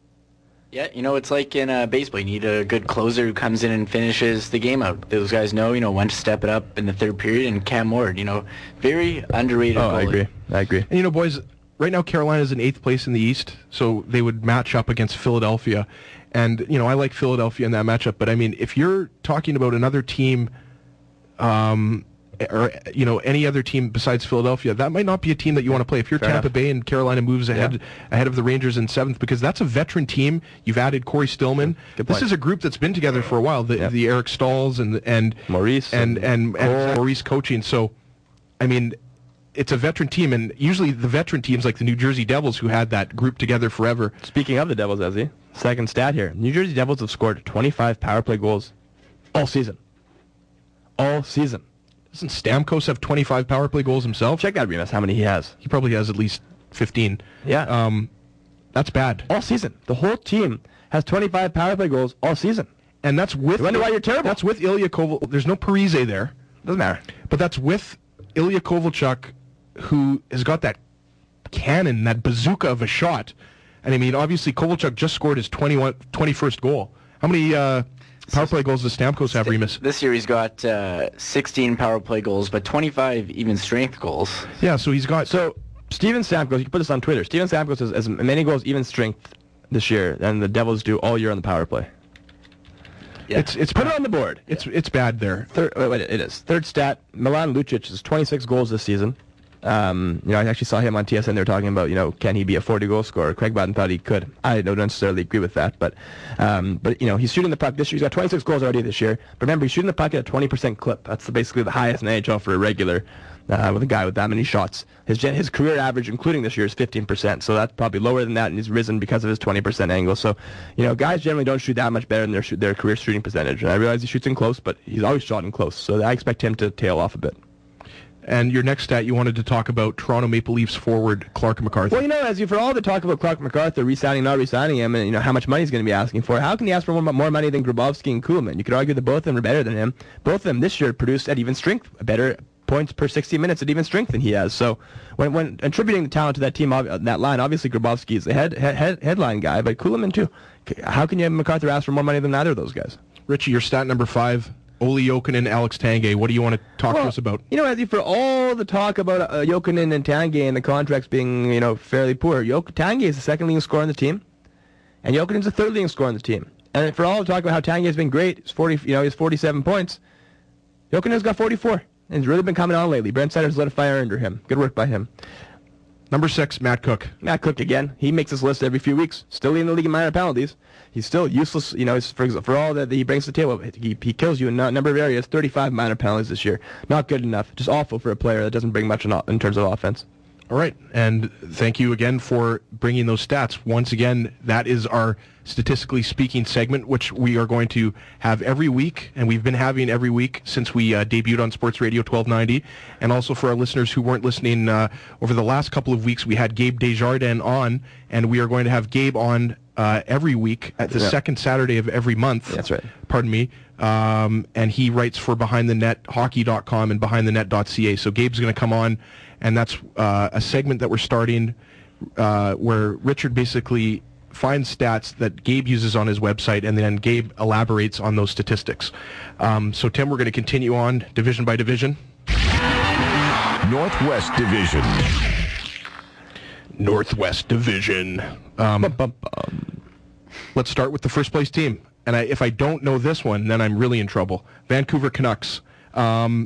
[SPEAKER 4] Yeah, you know, it's like in uh, baseball. You need a good closer who comes in and finishes the game out. Those guys know, you know, when to step it up in the third period. And Cam Ward, you know, very underrated
[SPEAKER 3] Oh, I
[SPEAKER 4] goalie.
[SPEAKER 3] agree. I agree.
[SPEAKER 1] And, you know, boys, right now Carolina's in eighth place in the East, so they would match up against Philadelphia. And, you know, I like Philadelphia in that matchup, but, I mean, if you're talking about another team, um, or, you know, any other team besides Philadelphia, that might not be a team that you want to play. If you're
[SPEAKER 3] Fair
[SPEAKER 1] Tampa
[SPEAKER 3] enough.
[SPEAKER 1] Bay and Carolina moves ahead
[SPEAKER 3] Yeah.
[SPEAKER 1] ahead of the Rangers in seventh, because that's a veteran team. You've added Corey Stillman.
[SPEAKER 3] Good
[SPEAKER 1] This
[SPEAKER 3] point.
[SPEAKER 1] is a group that's been together for a while, the,
[SPEAKER 3] Yep.
[SPEAKER 1] the Eric Stalls and, and
[SPEAKER 3] Maurice
[SPEAKER 1] and,
[SPEAKER 3] and
[SPEAKER 1] and, and
[SPEAKER 3] Cole.
[SPEAKER 1] Maurice coaching. So, I mean, it's a veteran team, and usually the veteran teams like the New Jersey Devils, who had that group together forever.
[SPEAKER 3] Speaking of the Devils, Ezzy, second stat here. New Jersey Devils have scored twenty-five power play goals all season. All season.
[SPEAKER 1] Doesn't Stamkos have twenty-five power play goals himself?
[SPEAKER 3] Check out Remus, how many he has.
[SPEAKER 1] He probably has at least fifteen.
[SPEAKER 3] Yeah.
[SPEAKER 1] Um, that's bad.
[SPEAKER 3] All season. The whole team has twenty-five power play goals all season.
[SPEAKER 1] And that's with...
[SPEAKER 3] You wonder why you're terrible.
[SPEAKER 1] That's with Ilya Koval. There's no Parise there,
[SPEAKER 3] Doesn't matter.
[SPEAKER 1] but that's with Ilya Kovalchuk, who has got that cannon, that bazooka of a shot. And I mean, obviously, Kovalchuk just scored his twenty-one, twenty-first goal. How many uh, power play goals does Stamkos have, Remus?
[SPEAKER 4] This year he's got uh, sixteen power play goals, but twenty-five even strength goals.
[SPEAKER 1] Yeah, so he's got...
[SPEAKER 3] So, Steven Stamkos, you can put this on Twitter. Steven Stamkos has as many goals, even strength, this year than the Devils do all year on the power play.
[SPEAKER 4] Yeah.
[SPEAKER 1] It's it's
[SPEAKER 3] Put it
[SPEAKER 1] bad.
[SPEAKER 3] on the board.
[SPEAKER 1] It's it's bad there.
[SPEAKER 3] Third, wait, wait, it is. Third stat, Milan Lucic has twenty-six goals this season. Um, you know, I actually saw him on T S N. They were talking about, you know, can he be a forty-goal scorer? Craig Batten thought he could. I don't necessarily agree with that, but, um, but you know, he's shooting the puck this year. He's got twenty-six goals already this year. But remember, he's shooting the puck at a twenty percent clip. That's basically the highest in the N H L for a regular, uh, with a guy with that many shots. His gen- his career average, including this year, is fifteen percent. So that's probably lower than that, and he's risen because of his twenty percent angle. So, you know, guys generally don't shoot that much better than their shoot, their career shooting percentage. And I realize he shoots in close, but he's always shot in close. So I expect him to tail off a bit.
[SPEAKER 1] And your next stat, you wanted to talk about Toronto Maple Leafs forward Clark McCarthy.
[SPEAKER 3] Well, you know, as you for all the talk about Clark MacArthur re-signing, not re-signing him, and you know how much money he's going to be asking for, how can he ask for more, more money than Grabowski and Kuhlman? You could argue that both of them are better than him. Both of them this year produced at even strength, better points per sixty minutes at even strength than he has. So when when attributing the talent to that team, ob- that line, obviously Grabowski is the head, head headline guy, but Kuhlman too. How can you have MacArthur ask for more money than either of those guys?
[SPEAKER 1] Richie, your stat number five, Olli Jokinen, Alex Tanguay. What do you want to talk
[SPEAKER 3] Well,
[SPEAKER 1] to us about?
[SPEAKER 3] You know, as for all the talk about uh, Jokinen and Tanguay and the contracts being, you know, fairly poor, Jok- Tanguay is the second leading scorer on the team, and Jokinen's the third leading scorer on the team. And for all the talk about how Tanguay's been great, he's forty, you know, he's forty-seven points. Jokinen's got forty-four, and he's really been coming on lately. Brent Snyder's lit a fire under him. Good work by him.
[SPEAKER 1] Number six, Matt Cook.
[SPEAKER 3] Matt Cook again. He makes this list every few weeks. Still leading the league in minor penalties. He's still useless. You know, for for all that he brings to the table, he he kills you in a number of areas. thirty-five minor penalties this year. Not good enough. Just awful for a player that doesn't bring much in, in terms of offense.
[SPEAKER 1] All right, and thank you again for bringing those stats. Once again, that is our statistically speaking segment, which we are going to have every week, and we've been having every week since we uh, debuted on Sports Radio twelve ninety. And also for our listeners who weren't listening, uh, over the last couple of weeks, we had Gabe Desjardins on, and we are going to have Gabe on uh, every week at the
[SPEAKER 3] Yeah.
[SPEAKER 1] second Saturday of every month.
[SPEAKER 3] That's right.
[SPEAKER 1] Pardon me. Um, and he writes for behind the net hockey dot com and behind the net dot c a. So Gabe's going to come on, and that's uh, a segment that we're starting uh, where Richard basically finds stats that Gabe uses on his website, and then Gabe elaborates on those statistics. Um, so, Tim, we're going to continue on division by division.
[SPEAKER 2] Northwest Division.
[SPEAKER 1] Northwest Division. Um,
[SPEAKER 3] Bum, bum, bum.
[SPEAKER 1] Let's start with the first place team. And I, if I don't know this one, then I'm really in trouble. Vancouver Canucks. Um,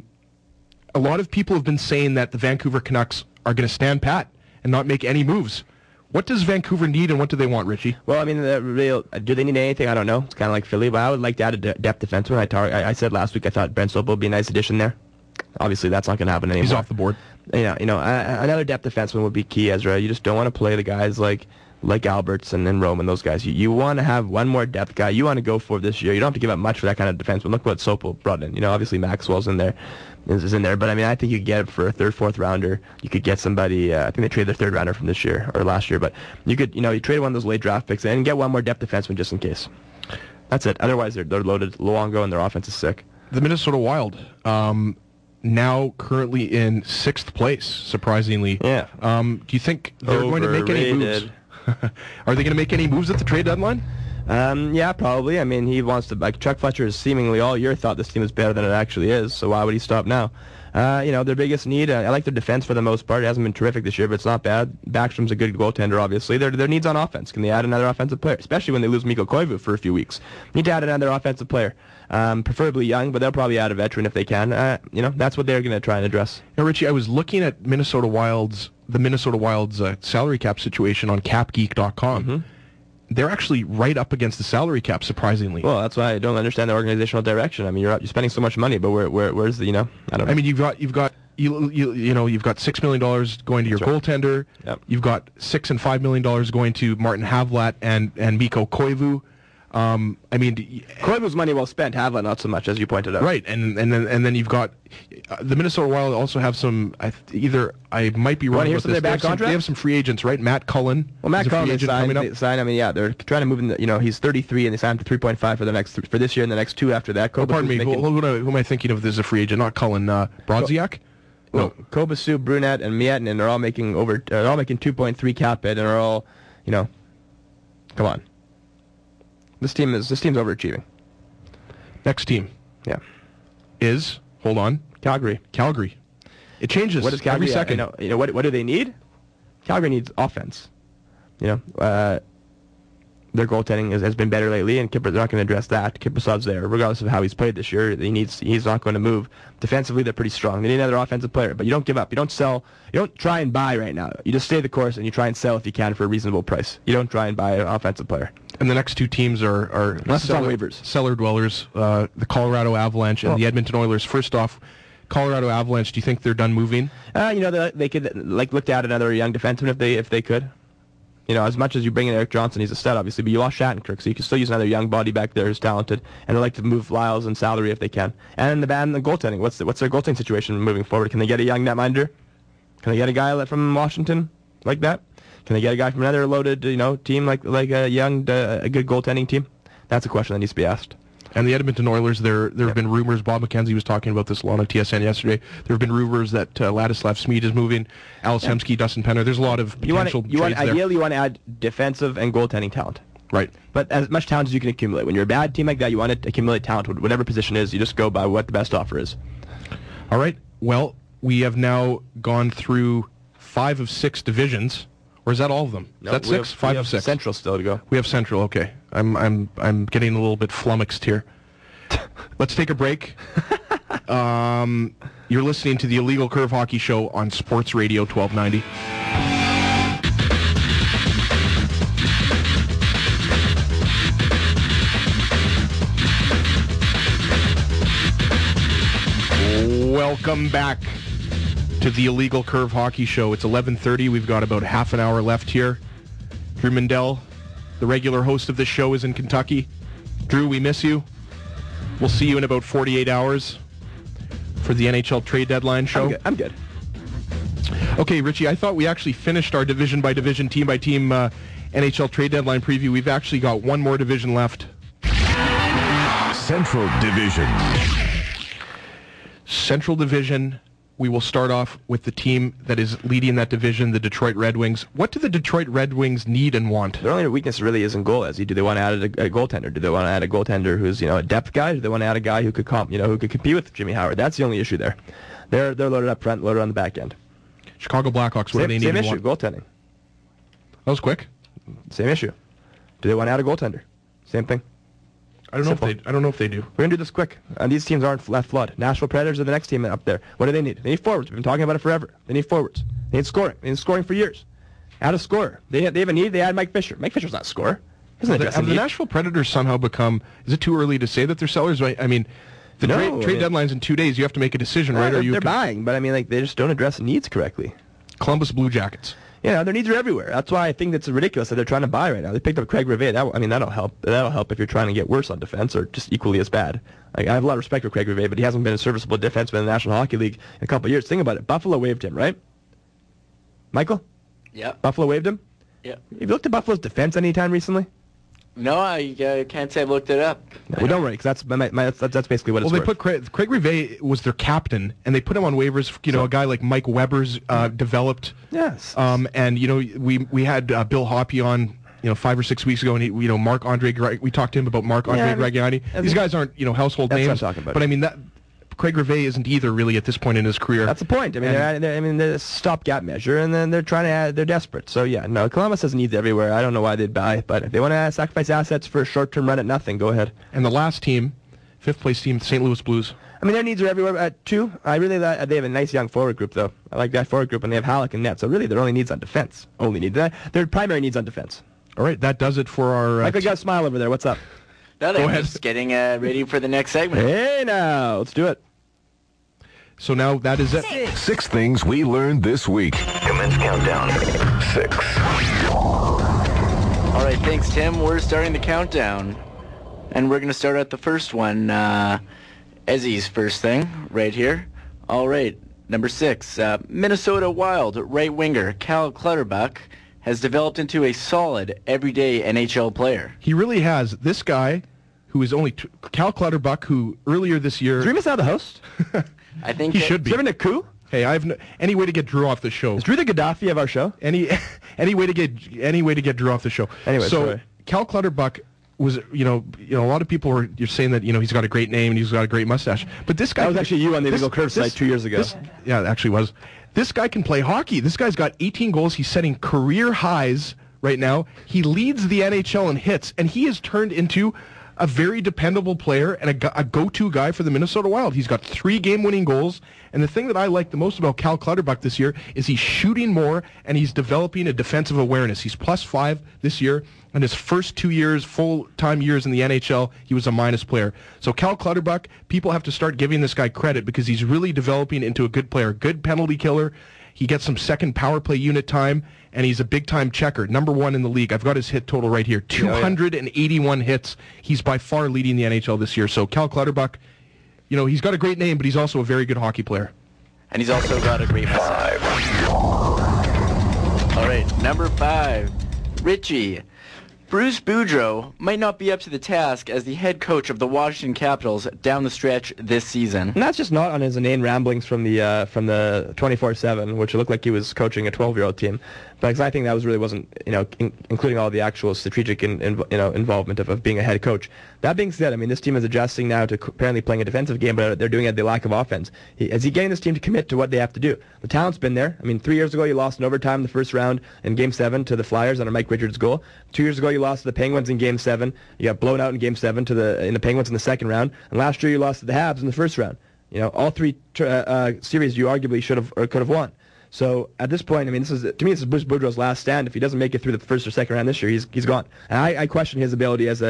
[SPEAKER 1] a lot of people have been saying that the Vancouver Canucks are going to stand pat and not make any moves. What does Vancouver need, and what do they want, Richie?
[SPEAKER 3] Well, I mean, the real, do they need anything? I don't know. It's kind of like Philly, but I would like to add a de- depth defenseman. I, tar- I, I said last week I thought Brent Sopel would be a nice addition there. Obviously, that's not going to happen anymore.
[SPEAKER 1] He's off the board.
[SPEAKER 3] Yeah, you know, uh, another depth defenseman would be key, Ezra. You just don't want to play the guys like like Alberts and then Roman, those guys. You, you want to have one more depth guy. You want to go for this year. You don't have to give up much for that kind of defenseman. Look what Sopel brought in. You know, obviously Maxwell's in there, is, is in there. But I mean, I think you could get it for a third, fourth rounder. You could get somebody. Uh, I think they traded their third rounder from this year or last year. But you could, you know, you trade one of those late draft picks and get one more depth defenseman just in case. That's it. Otherwise, they're they're loaded. Luongo and their offense is sick.
[SPEAKER 1] The Minnesota Wild, um, now currently in sixth place, surprisingly.
[SPEAKER 3] Yeah.
[SPEAKER 1] Um, do you think they're going to make any moves?
[SPEAKER 3] Overrated.
[SPEAKER 1] Are they going to make any moves at the trade deadline?
[SPEAKER 3] Um, yeah, probably. I mean, he wants to. Like Chuck Fletcher has seemingly all year thought this team is better than it actually is. So why would he stop now? Uh, you know, their biggest need. Uh, I like their defense for the most part. It hasn't been terrific this year, but it's not bad. Backstrom's a good goaltender, obviously. Their their needs on offense. Can they add another offensive player? Especially when they lose Mikko Koivu for a few weeks. Need to add another offensive player. Um, preferably young, but they'll probably add a veteran if they can. Uh, you know, that's what they're going to try and address.
[SPEAKER 1] Now, Richie, I was looking at Minnesota Wild's the Minnesota Wild's uh, salary cap situation on cap geek dot com.
[SPEAKER 3] Mm-hmm.
[SPEAKER 1] They're actually right up against the salary cap, surprisingly.
[SPEAKER 3] Well, that's why I don't understand the organizational direction. I mean, you're you're spending so much money, but where where where's the you know? I don't know.
[SPEAKER 1] I mean, you've got you've got you you you know you've got six million dollars going to your
[SPEAKER 3] That's right.
[SPEAKER 1] goaltender.
[SPEAKER 3] Yep.
[SPEAKER 1] You've got six and five million dollars going to Martin Havlat and and Mikko Koivu. Um, I mean, d-
[SPEAKER 3] Koivu's money well spent. Havlat not so much, as you pointed out.
[SPEAKER 1] right, and and then and then you've got uh, the Minnesota Wild also have some. I th- either I might be wrong
[SPEAKER 3] Wanna hear
[SPEAKER 1] about
[SPEAKER 3] some
[SPEAKER 1] this.
[SPEAKER 3] of their
[SPEAKER 1] They
[SPEAKER 3] back
[SPEAKER 1] have, some,
[SPEAKER 3] contracts?
[SPEAKER 1] they have some free agents, right? Matt Cullen.
[SPEAKER 3] Well, Matt
[SPEAKER 1] is a free
[SPEAKER 3] Cullen
[SPEAKER 1] agent
[SPEAKER 3] signed,
[SPEAKER 1] coming up.
[SPEAKER 3] they signed. I mean, yeah, they're trying to move in. The, you know, he's thirty-three, and they signed him to three point five for the next th- for this year and the next two after that.
[SPEAKER 1] Oh, pardon
[SPEAKER 3] Koba's
[SPEAKER 1] me. Who,
[SPEAKER 3] making-
[SPEAKER 1] who, who, who am I thinking of as a free agent? Not Cullen. Uh, Brodziak?
[SPEAKER 3] Well, Kobasu, Brunette, and Miettinen are all making over. Uh, they're all making two point three cap hit, and are all, you know, come on. This team is this team's overachieving.
[SPEAKER 1] Next team
[SPEAKER 3] Yeah,
[SPEAKER 1] is, hold on,
[SPEAKER 3] Calgary.
[SPEAKER 1] Calgary. It changes
[SPEAKER 3] What does Calgary?
[SPEAKER 1] every second.
[SPEAKER 3] You know, you know what? What do they need? Calgary needs offense. You know, uh, their goaltending has, has been better lately, and Kipper, they're not going to address that. Kiprusoff's there, regardless of how he's played this year. He needs. He's not going to move. Defensively, they're pretty strong. They need another offensive player, but you don't give up. You don't sell. You don't try and buy right now. You just stay the course, and you try and sell if you can for a reasonable price. You don't try and buy an offensive player.
[SPEAKER 1] And the next two teams are, are
[SPEAKER 3] Unless it's on
[SPEAKER 1] cellar,
[SPEAKER 3] waivers.
[SPEAKER 1] cellar dwellers, uh, the Colorado Avalanche and
[SPEAKER 3] Well-
[SPEAKER 1] the Edmonton Oilers. First off, Colorado Avalanche, do you think they're done moving?
[SPEAKER 3] Uh, you know, they, they could like look to add another young defenseman if they if they could. You know, as much as you bring in Eric Johnson, he's a stud, obviously, but you lost Shattenkirk, so you can still use another young body back there who's talented, and they like to move Lyles and salary if they can. And the band, the goaltending. What's the, what's their goaltending situation moving forward? Can they get a young netminder? Can they get a guy from Washington like that? Can they get a guy from another loaded, you know, team like like a young, uh, a good goaltending team? That's a question that needs to be asked.
[SPEAKER 1] And the Edmonton Oilers, there there have been rumors, Bob McKenzie was talking about this a lot on T S N yesterday, there have been rumors that uh, Ladislav Smid is moving, Alice
[SPEAKER 3] Yeah.
[SPEAKER 1] Hemsky, Dustin Penner. There's a lot of
[SPEAKER 3] You want,
[SPEAKER 1] potential
[SPEAKER 3] you want
[SPEAKER 1] trades there.
[SPEAKER 3] ideally you want to add defensive and goaltending talent.
[SPEAKER 1] Right.
[SPEAKER 3] But as much talent as you can accumulate. When you're a bad team like that, you want to accumulate talent. Whatever position is, you just go by what the best offer is.
[SPEAKER 1] All right. Well, we have now gone through five of six divisions. Or is that all of them? Is that
[SPEAKER 3] we
[SPEAKER 1] six?
[SPEAKER 3] have-
[SPEAKER 1] Five
[SPEAKER 3] we
[SPEAKER 1] of
[SPEAKER 3] have
[SPEAKER 1] six.
[SPEAKER 3] Central still to go.
[SPEAKER 1] We have Central. Okay. I'm I'm I'm getting a little bit flummoxed here. Let's take a break. um, you're listening to the Illegal Curve Hockey Show on Sports Radio twelve ninety. Welcome back to the Illegal Curve Hockey Show. It's eleven thirty. We've got about half an hour left here. Drew Mindell, the regular host of this show, is in Kentucky. Drew, we miss you. We'll see you in about forty-eight hours for the N H L trade deadline show.
[SPEAKER 3] I'm good. I'm good.
[SPEAKER 1] Okay, Richie, I thought we actually finished our division by division, team by team uh, N H L trade deadline preview. We've actually got one more division left.
[SPEAKER 2] Central Division.
[SPEAKER 1] Central Division. We will start off with the team that is leading that division, the Detroit Red Wings. What do the Detroit Red Wings need and want?
[SPEAKER 3] Their only weakness really is in goal. As do they want to add a, a goaltender? Do they want to add a goaltender who's you know a depth guy? Do they want to add a guy who could comp, you know who could compete with Jimmy Howard? That's the only issue there. They're they're loaded up front, loaded on the back end.
[SPEAKER 1] Chicago Blackhawks. What
[SPEAKER 3] Same,
[SPEAKER 1] do they need
[SPEAKER 3] same
[SPEAKER 1] and
[SPEAKER 3] issue.
[SPEAKER 1] want?
[SPEAKER 3] Goaltending.
[SPEAKER 1] That was quick.
[SPEAKER 3] Same issue. Do they want to add a goaltender? Same thing.
[SPEAKER 1] I don't
[SPEAKER 3] Simple.
[SPEAKER 1] know if they. I don't know if they do.
[SPEAKER 3] We're going to do this quick. And these teams aren't left flood. Nashville Predators are the next team up there. What do they need? They need forwards. We've been talking about it forever. They need forwards. They need scoring. They need scoring for years. Add a scorer. They, they have a need. They add Mike Fisher. Mike Fisher's not a scorer. He's not
[SPEAKER 1] Have the,
[SPEAKER 3] addressing
[SPEAKER 1] have the
[SPEAKER 3] need.
[SPEAKER 1] Nashville Predators somehow become... Is it too early to say that they're sellers? I, I mean, the
[SPEAKER 3] No,
[SPEAKER 1] trade,
[SPEAKER 3] I
[SPEAKER 1] trade
[SPEAKER 3] mean-
[SPEAKER 1] deadline's in two days. You have to make a decision,
[SPEAKER 3] Yeah,
[SPEAKER 1] right?
[SPEAKER 3] they're,
[SPEAKER 1] Or you
[SPEAKER 3] they're
[SPEAKER 1] can-
[SPEAKER 3] buying, but I mean, like they just don't address needs correctly.
[SPEAKER 1] Columbus Blue Jackets.
[SPEAKER 3] Yeah, their needs are everywhere. That's why I think that's ridiculous that they're trying to buy right now. They picked up Craig Rivet. That, I mean, that'll help. That'll help if you're trying to get worse on defense or just equally as bad. Like, I have a lot of respect for Craig Rivet, but he hasn't been a serviceable defenseman in the National Hockey League in a couple of years. Think about it. Buffalo waived him, right? Michael?
[SPEAKER 4] Yep.
[SPEAKER 3] Buffalo waived him?
[SPEAKER 4] Yep.
[SPEAKER 3] Have you looked at Buffalo's defense any time recently?
[SPEAKER 4] No, I uh, can't say I've looked it up.
[SPEAKER 3] No, well, don't worry, because that's, my, my, that's, that's basically what
[SPEAKER 1] Well,
[SPEAKER 3] it's
[SPEAKER 1] they
[SPEAKER 3] worth.
[SPEAKER 1] put Craig, Craig Rivet was their captain, and they put him on waivers. You know,
[SPEAKER 3] So-
[SPEAKER 1] a guy like Mike Weber's uh, developed.
[SPEAKER 3] Yes.
[SPEAKER 1] Um, and you know, we we had uh, Bill Hoppy on, you know, five or six weeks ago, and he, you know, Mark Andre. Gre- we talked to him about Mark Andre
[SPEAKER 3] Yeah, I mean,
[SPEAKER 1] Gragiani.
[SPEAKER 3] I
[SPEAKER 1] These
[SPEAKER 3] mean-
[SPEAKER 1] guys aren't, you know, household
[SPEAKER 3] That's what
[SPEAKER 1] names.
[SPEAKER 3] I'm talking about.
[SPEAKER 1] But I mean, that Craig Rivet isn't either really at this point in his career.
[SPEAKER 3] That's the point. I mean,
[SPEAKER 1] And-
[SPEAKER 3] they're, they're, I mean, they're a stopgap measure, and then they're trying to add, they're desperate. So, yeah, no, Columbus has needs everywhere. I don't know why they'd buy, but if they want to sacrifice assets for a short-term run at nothing, go ahead.
[SPEAKER 1] And the last team, fifth place team, Saint Louis Blues.
[SPEAKER 3] I mean, their needs are everywhere. At two, I really uh, they have a nice young forward group, though. I like that forward group, and they have Halleck and net. So, really, their only needs on defense. Only need that. Their primary needs on defense.
[SPEAKER 1] All right, that does it for our. Uh,
[SPEAKER 3] Michael, you got a smile over there. What's up?
[SPEAKER 4] Nothing.
[SPEAKER 1] Go
[SPEAKER 4] I'm
[SPEAKER 1] ahead.
[SPEAKER 4] just getting uh, ready for the next segment.
[SPEAKER 3] Hey, now, let's do it.
[SPEAKER 1] so now that is it.
[SPEAKER 2] Six things we learned this week. Commence countdown. Six.
[SPEAKER 4] All right, thanks, Tim. We're starting the countdown, and we're going to start at the first one. Uh, Ezzy's first thing, right here. All right, number six. Uh, Minnesota Wild right winger Cal Clutterbuck has developed into a solid, everyday N H L player.
[SPEAKER 1] He really has. This guy, who is only t- Cal Clutterbuck, who earlier this year.
[SPEAKER 3] Did we miss out the host?
[SPEAKER 4] I think
[SPEAKER 1] He
[SPEAKER 4] that-
[SPEAKER 1] should be.
[SPEAKER 3] Is there been a coup?
[SPEAKER 1] Hey, I have no, any way to get Drew off the show.
[SPEAKER 3] Is Drew the Gaddafi of our show?
[SPEAKER 1] Any any way to get any way to get Drew off the show.
[SPEAKER 3] Anyway,
[SPEAKER 1] so
[SPEAKER 3] sorry.
[SPEAKER 1] Cal Clutterbuck was, you know, you know, a lot of people were you're saying that, you know, he's got a great name and he's got a great mustache. But this guy
[SPEAKER 3] That was actually you on the
[SPEAKER 1] this-
[SPEAKER 3] Illegal Curve
[SPEAKER 1] this-
[SPEAKER 3] site two years ago.
[SPEAKER 1] this- yeah, it actually was. This guy can play hockey. This guy's got eighteen goals. He's setting career highs right now. He leads the N H L in hits, and he has turned into a very dependable player and a, go- a go-to guy for the Minnesota Wild. He's got three game-winning goals, and the thing that I like the most about Cal Clutterbuck this year is he's shooting more and he's developing a defensive awareness. He's plus five this year, and his first two years, full-time years in the N H L, he was a minus player. So Cal Clutterbuck, people have to start giving this guy credit because he's really developing into a good player, good penalty killer. He gets some second power play unit time, and he's a big-time checker, number one in the league. I've got his hit total right here, two hundred eighty-one hits. He's by far leading the N H L this year. So Cal Clutterbuck, you know, he's got a great name, but he's also a very good hockey player.
[SPEAKER 4] And he's also got a great mustache. All right, number five, Richie. Bruce Boudreau might not be up to the task as the head coach of the Washington Capitals down the stretch this season.
[SPEAKER 3] And that's just not on his inane ramblings from the uh, from the twenty-four seven, which looked like he was coaching a twelve-year-old team. But I think that was really wasn't, you know, in, including all the actual strategic in, in, you know involvement of, of being a head coach. That being said, I mean, this team is adjusting now to apparently playing a defensive game, but they're doing it at the lack of offense. He, is he getting this team to commit to what they have to do? The talent's been there. I mean, three years ago you lost in overtime the first round in Game seven to the Flyers under Mike Richards' goal. Two years ago you lost to the Penguins in Game seven. You got blown out in Game seven to the in the Penguins in the second round. And last year you lost to the Habs in the first round. You know, all three uh, uh, series you arguably should have or could have won. So at this point, I mean, this is to me, this is Bruce Boudreau's last stand. If he doesn't make it through the first or second round this year, he's he's gone. And I, I question his ability as a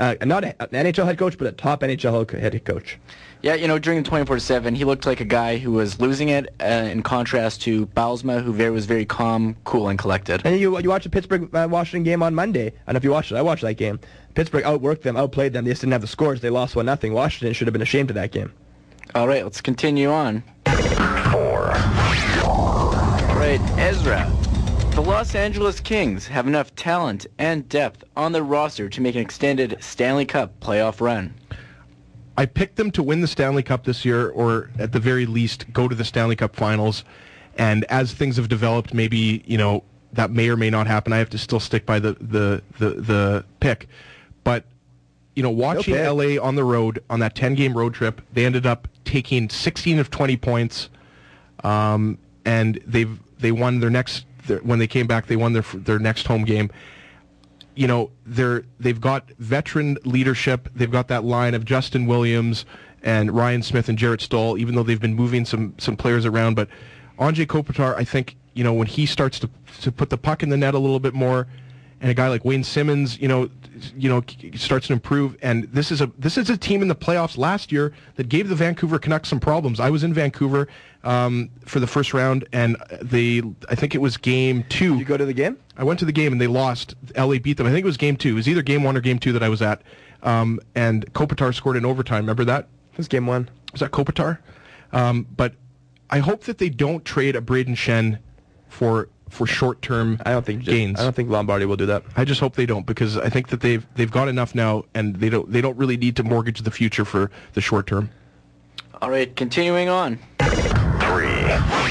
[SPEAKER 3] uh, not a, an N H L head coach, but a top N H L head coach.
[SPEAKER 4] Yeah, you know, during the twenty-four seven, he looked like a guy who was losing it, uh, in contrast to Bausma, who very, was very calm, cool, and collected.
[SPEAKER 3] And you you watch the Pittsburgh-Washington game on Monday. I don't know if you watched it. I watched that game. Pittsburgh outworked them, outplayed them. They just didn't have the scores. They lost one nothing. Washington should have been ashamed of that game.
[SPEAKER 4] All right, let's continue on.
[SPEAKER 2] Four.
[SPEAKER 4] All right, Ezra. The Los Angeles Kings have enough talent and depth on their roster to make an extended Stanley Cup playoff run.
[SPEAKER 1] I picked them to win the Stanley Cup this year, or at the very least, go to the Stanley Cup Finals. And as things have developed, maybe, you know, that may or may not happen. I have to still stick by the the the, the pick. But, you know, watching
[SPEAKER 3] Okay.
[SPEAKER 1] L A on the road on that ten-game road trip, they ended up taking sixteen of twenty points, um, and they've they won their next. Their, when they came back, they won their their next home game. You know, they're they've got veteran leadership. They've got that line of Justin Williams and Ryan Smith and Jarrett Stoll, even though they've been moving some some players around. But Anze Kopitar, I think, you know, when he starts to to put the puck in the net a little bit more, and a guy like Wayne Simmons, you know, you know, starts to improve. And this is a this is a team in the playoffs last year that gave the Vancouver Canucks some problems. I was in Vancouver um, for the first round, and they, I think it was game two.
[SPEAKER 3] Did you go to the game?
[SPEAKER 1] I went to the game and they lost. L A beat them. I think it was game two. It was either game one or game two that I was at. Um, and Kopitar scored in overtime. Remember that?
[SPEAKER 3] It was game one.
[SPEAKER 1] Was that Kopitar? Um, but I hope that they don't trade a Braden Shen for for short-term
[SPEAKER 3] I don't think
[SPEAKER 1] gains.
[SPEAKER 3] I don't think Lombardi will do that.
[SPEAKER 1] I just hope they don't, because I think that they've they've got enough now, and they don't they don't really need to mortgage the future for the short term.
[SPEAKER 4] All right, continuing on.
[SPEAKER 2] Three.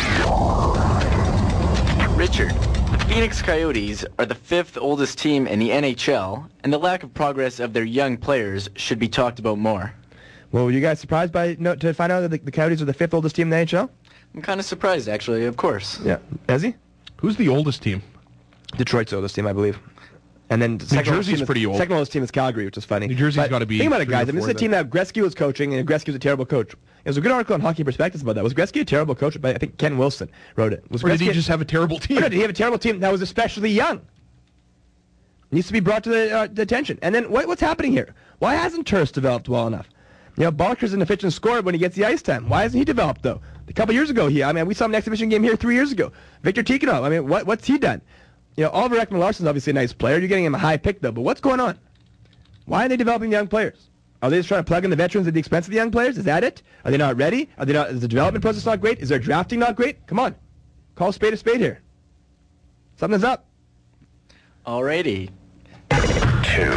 [SPEAKER 4] Richard, the Phoenix Coyotes are the fifth oldest team in the N H L, and the lack of progress of their young players should be talked about more.
[SPEAKER 3] Well, were you guys surprised by no, to find out that the, the Coyotes are the fifth oldest team in the N H L?
[SPEAKER 4] I'm kind of surprised, actually, of course.
[SPEAKER 3] Yeah. Is he?
[SPEAKER 1] Who's the oldest team?
[SPEAKER 3] Detroit's the oldest team, I believe. And then second oldest
[SPEAKER 1] Jersey's
[SPEAKER 3] team is-
[SPEAKER 1] pretty old.
[SPEAKER 3] Second oldest team is Calgary, which is funny.
[SPEAKER 1] New Jersey's
[SPEAKER 3] But
[SPEAKER 1] gotta be
[SPEAKER 3] Think about it,
[SPEAKER 1] three or
[SPEAKER 3] guys. I mean, this is a
[SPEAKER 1] four
[SPEAKER 3] team that Gretzky was coaching, and Gretzky was a terrible coach. There's a good article on Hockey Perspectives about that. Was Gretzky a terrible coach? But I think Ken Wilson wrote it. Was
[SPEAKER 1] Or did he
[SPEAKER 3] Gretzky-
[SPEAKER 1] just have a terrible team?
[SPEAKER 3] Or did he have a terrible team that was especially young? Needs to be brought to the, uh, the attention. And then what, what's happening here? Why hasn't Turst developed well enough? You know, Barker's an efficient scorer when he gets the ice time. Why hasn't he developed, though? A couple years ago, he, I mean, we saw him in an exhibition game here three years ago. Victor Tikhonov, I mean, what, what's he done? You know, Oliver Ekman-Larsson's obviously a nice player. You're getting him a high pick, though. But what's going on? Why are they developing young players? Are they just trying to plug in the veterans at the expense of the young players? Is that it? Are they not ready? Are they not? Is the development process not great? Is their drafting not great? Come on. Call a spade a spade here. Something's up.
[SPEAKER 4] Alrighty.
[SPEAKER 2] Two.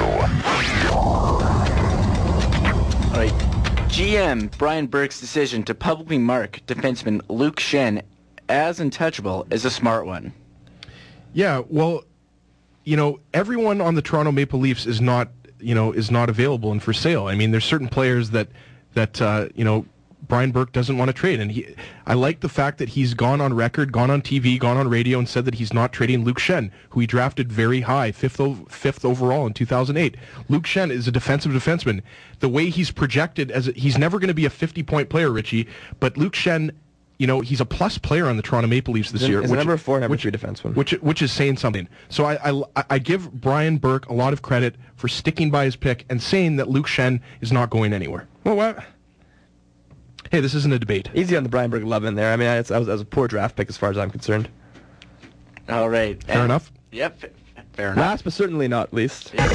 [SPEAKER 4] All right. G M Brian Burke's decision to publicly mark defenseman Luke Schenn as untouchable is a smart one.
[SPEAKER 1] Yeah, well, you know, everyone on the Toronto Maple Leafs is not, you know, is not available and for sale. I mean, there's certain players that that uh, you know, Brian Burke doesn't want to trade, and he. I like the fact that he's gone on record, gone on T V, gone on radio, and said that he's not trading Luke Schenn, who he drafted very high, fifth o- fifth overall in two thousand eight. Luke Schenn is a defensive defenseman. The way he's projected as a, he's never going to be a fifty-point player, Richie, but Luke Schenn, you know, he's a plus player on the Toronto Maple Leafs this
[SPEAKER 3] He's a-
[SPEAKER 1] year.
[SPEAKER 3] he's a number four, number three defenseman.
[SPEAKER 1] Which which is saying something. So I, I I give Brian Burke a lot of credit for sticking by his pick and saying that Luke Schenn is not going anywhere.
[SPEAKER 3] Well, what?
[SPEAKER 1] Hey, this isn't a debate.
[SPEAKER 3] Easy on the Brian Burke love in there. I mean, it's, I was, I was a poor draft pick as far as I'm concerned.
[SPEAKER 4] All right.
[SPEAKER 1] Fair
[SPEAKER 4] And-
[SPEAKER 1] enough.
[SPEAKER 4] Yep. Fair enough.
[SPEAKER 3] Last but certainly not least.
[SPEAKER 2] One.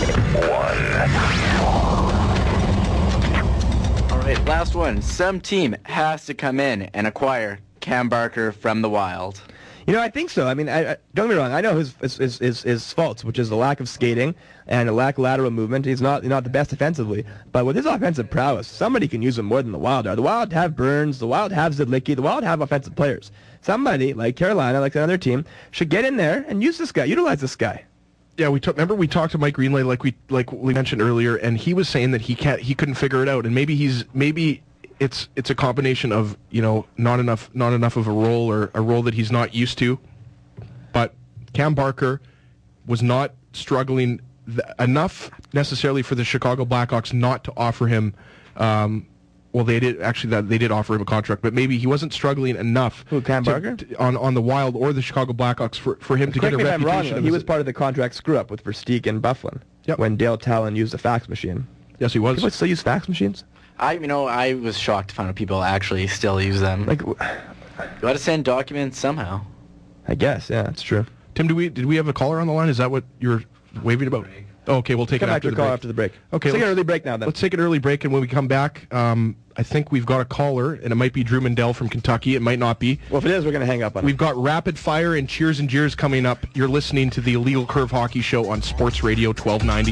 [SPEAKER 4] All right. Last one. Some team has to come in and acquire Cam Barker from the Wild.
[SPEAKER 3] You know, I think so. I mean, I, I, don't get me wrong. I know his his, his his his faults, which is the lack of skating and a lack of lateral movement. He's not not the best offensively, but with his offensive prowess, somebody can use him more than the Wild are. The Wild have Burns, the Wild have Zidlicki, the Wild have offensive players. Somebody like Carolina, like another team, should get in there and use this guy, utilize this guy.
[SPEAKER 1] Yeah, we t- remember we talked to Mike Greenlay like we like we mentioned earlier, and he was saying that he can't he couldn't figure it out, and maybe he's maybe. It's it's a combination of, you know, not enough not enough of a role or a role that he's not used to. But Cam Barker was not struggling th- enough necessarily for the Chicago Blackhawks not to offer him. Um, well, they did actually that they did offer him a contract, but maybe he wasn't struggling enough.
[SPEAKER 3] Who, Cam
[SPEAKER 1] to-
[SPEAKER 3] Barker?
[SPEAKER 1] to- on on the Wild or the Chicago Blackhawks for for him to
[SPEAKER 3] Correct
[SPEAKER 1] get a
[SPEAKER 3] me if I'm
[SPEAKER 1] reputation.
[SPEAKER 3] wrong.
[SPEAKER 1] of
[SPEAKER 3] He
[SPEAKER 1] as
[SPEAKER 3] was
[SPEAKER 1] a-
[SPEAKER 3] part of the contract screw up with Versteeg and Bufflin.
[SPEAKER 1] Yep.
[SPEAKER 3] when Dale Talon used a fax machine.
[SPEAKER 1] Yes, he was.
[SPEAKER 3] People still use fax machines?
[SPEAKER 4] I, you know, I was shocked to find out people actually still use them.
[SPEAKER 3] Like,
[SPEAKER 4] You got to send documents somehow.
[SPEAKER 3] I guess, yeah, that's true.
[SPEAKER 1] Tim, do we did we have a caller on the line? Is that what you're waving about? Oh, okay, we'll take
[SPEAKER 3] Come
[SPEAKER 1] it
[SPEAKER 3] back
[SPEAKER 1] after
[SPEAKER 3] to
[SPEAKER 1] the
[SPEAKER 3] the call
[SPEAKER 1] break.
[SPEAKER 3] after the break.
[SPEAKER 1] Okay,
[SPEAKER 3] Let's take an
[SPEAKER 1] let's-
[SPEAKER 3] early break now then.
[SPEAKER 1] Let's take an early break, and when we come back, um, I think we've got a caller, and it might be Drew Mandel from Kentucky. It might not be.
[SPEAKER 3] Well, if it is, we're going to hang up on
[SPEAKER 1] We've
[SPEAKER 3] it.
[SPEAKER 1] got Rapid Fire and Cheers and Jeers coming up. You're listening to the Illegal Curve Hockey Show on Sports Radio twelve ninety.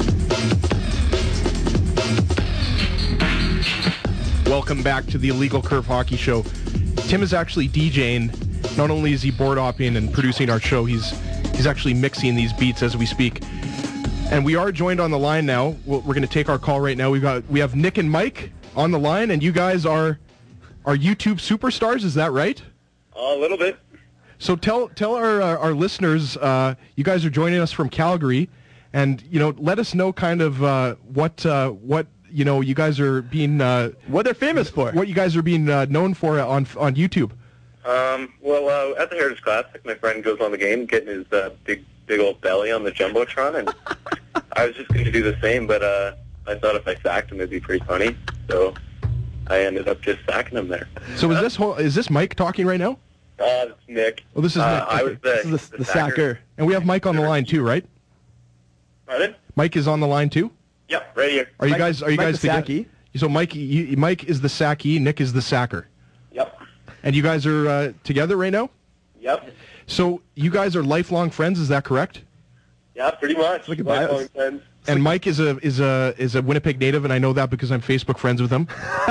[SPEAKER 1] Welcome back to the Illegal Curve Hockey Show. Tim is actually DJing. Not only is he board hopping and producing our show, he's he's actually mixing these beats as we speak. And we are joined on the line now. We're going to take our call right now. We've got we have Nick and Mike on the line, and you guys are are YouTube superstars. Is that right?
[SPEAKER 6] A little bit.
[SPEAKER 1] So tell tell our uh, our listeners, uh, you guys are joining us from Calgary, and you know, let us know kind of uh, what uh, what you know you guys are being uh,
[SPEAKER 3] What they're famous for.
[SPEAKER 1] what you guys are being uh, known for on on YouTube.
[SPEAKER 6] Um, well, uh, at the Heritage Classic, my friend goes on the game, getting his uh, big, big old belly on the jumbotron, and I was just going to do the same, but uh, I thought if I sacked him, it'd be pretty funny. So I ended up just sacking him there.
[SPEAKER 1] So is this whole, is this Mike talking right now?
[SPEAKER 6] Uh, it's Nick.
[SPEAKER 1] Oh, this is
[SPEAKER 6] uh,
[SPEAKER 1] Nick.
[SPEAKER 6] I was the,
[SPEAKER 3] This is the, the sacker.
[SPEAKER 1] And we have Mike on the line too, right?
[SPEAKER 6] Pardon?
[SPEAKER 1] Mike is on the line too.
[SPEAKER 6] Yep, right here.
[SPEAKER 1] Are you
[SPEAKER 3] Mike-
[SPEAKER 1] guys are you
[SPEAKER 3] Mike
[SPEAKER 1] guys
[SPEAKER 3] the
[SPEAKER 1] together?
[SPEAKER 3] Sacky.
[SPEAKER 1] So Mike you, Mike is the sacky, Nick is the sacker,
[SPEAKER 6] Yep.
[SPEAKER 1] and you guys are uh, together right now.
[SPEAKER 6] Yep.
[SPEAKER 1] So you guys are lifelong friends, is that correct?
[SPEAKER 6] Yeah, pretty much.
[SPEAKER 3] Look at
[SPEAKER 6] Lifelong
[SPEAKER 3] bios.
[SPEAKER 6] friends.
[SPEAKER 1] And Mike is a is a is a Winnipeg native, and I know that because I'm Facebook friends with him.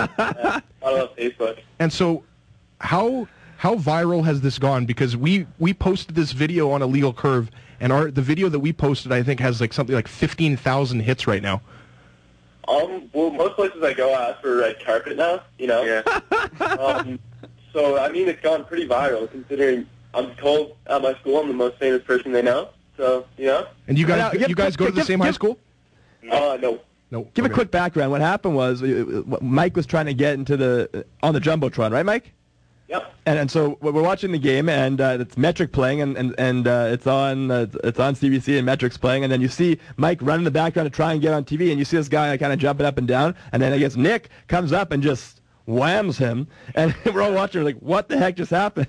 [SPEAKER 6] I love Facebook.
[SPEAKER 1] And so, how how viral has this gone? Because we we posted this video on Illegal Curve, and our the video that we posted, I think, has like something like fifteen thousand hits right now.
[SPEAKER 6] Um, well, most places I go ask for red carpet now, you know. Yeah. um, so, I mean, it's gone pretty viral, considering I'm told at my school I'm the most famous person they know. So, you know.
[SPEAKER 1] And you guys
[SPEAKER 3] Now, give-
[SPEAKER 1] you guys go to the
[SPEAKER 3] give-
[SPEAKER 1] same
[SPEAKER 3] give-
[SPEAKER 1] high school?
[SPEAKER 6] Uh, no.
[SPEAKER 1] No.
[SPEAKER 3] Give
[SPEAKER 1] Okay.
[SPEAKER 3] a quick background. What happened was uh, uh, Mike was trying to get into the uh, on the jumbotron, right, Mike?
[SPEAKER 6] Yep.
[SPEAKER 3] And and so we're watching the game, and uh, it's Metric playing, and and and uh, it's on uh, it's on C B C, and Metric's playing, and then you see Mike run in the background to try and get on T V, and you see this guy kind of jumping up and down, and then I guess Nick comes up and just whams him, and we're all watching, like, what the heck just happened?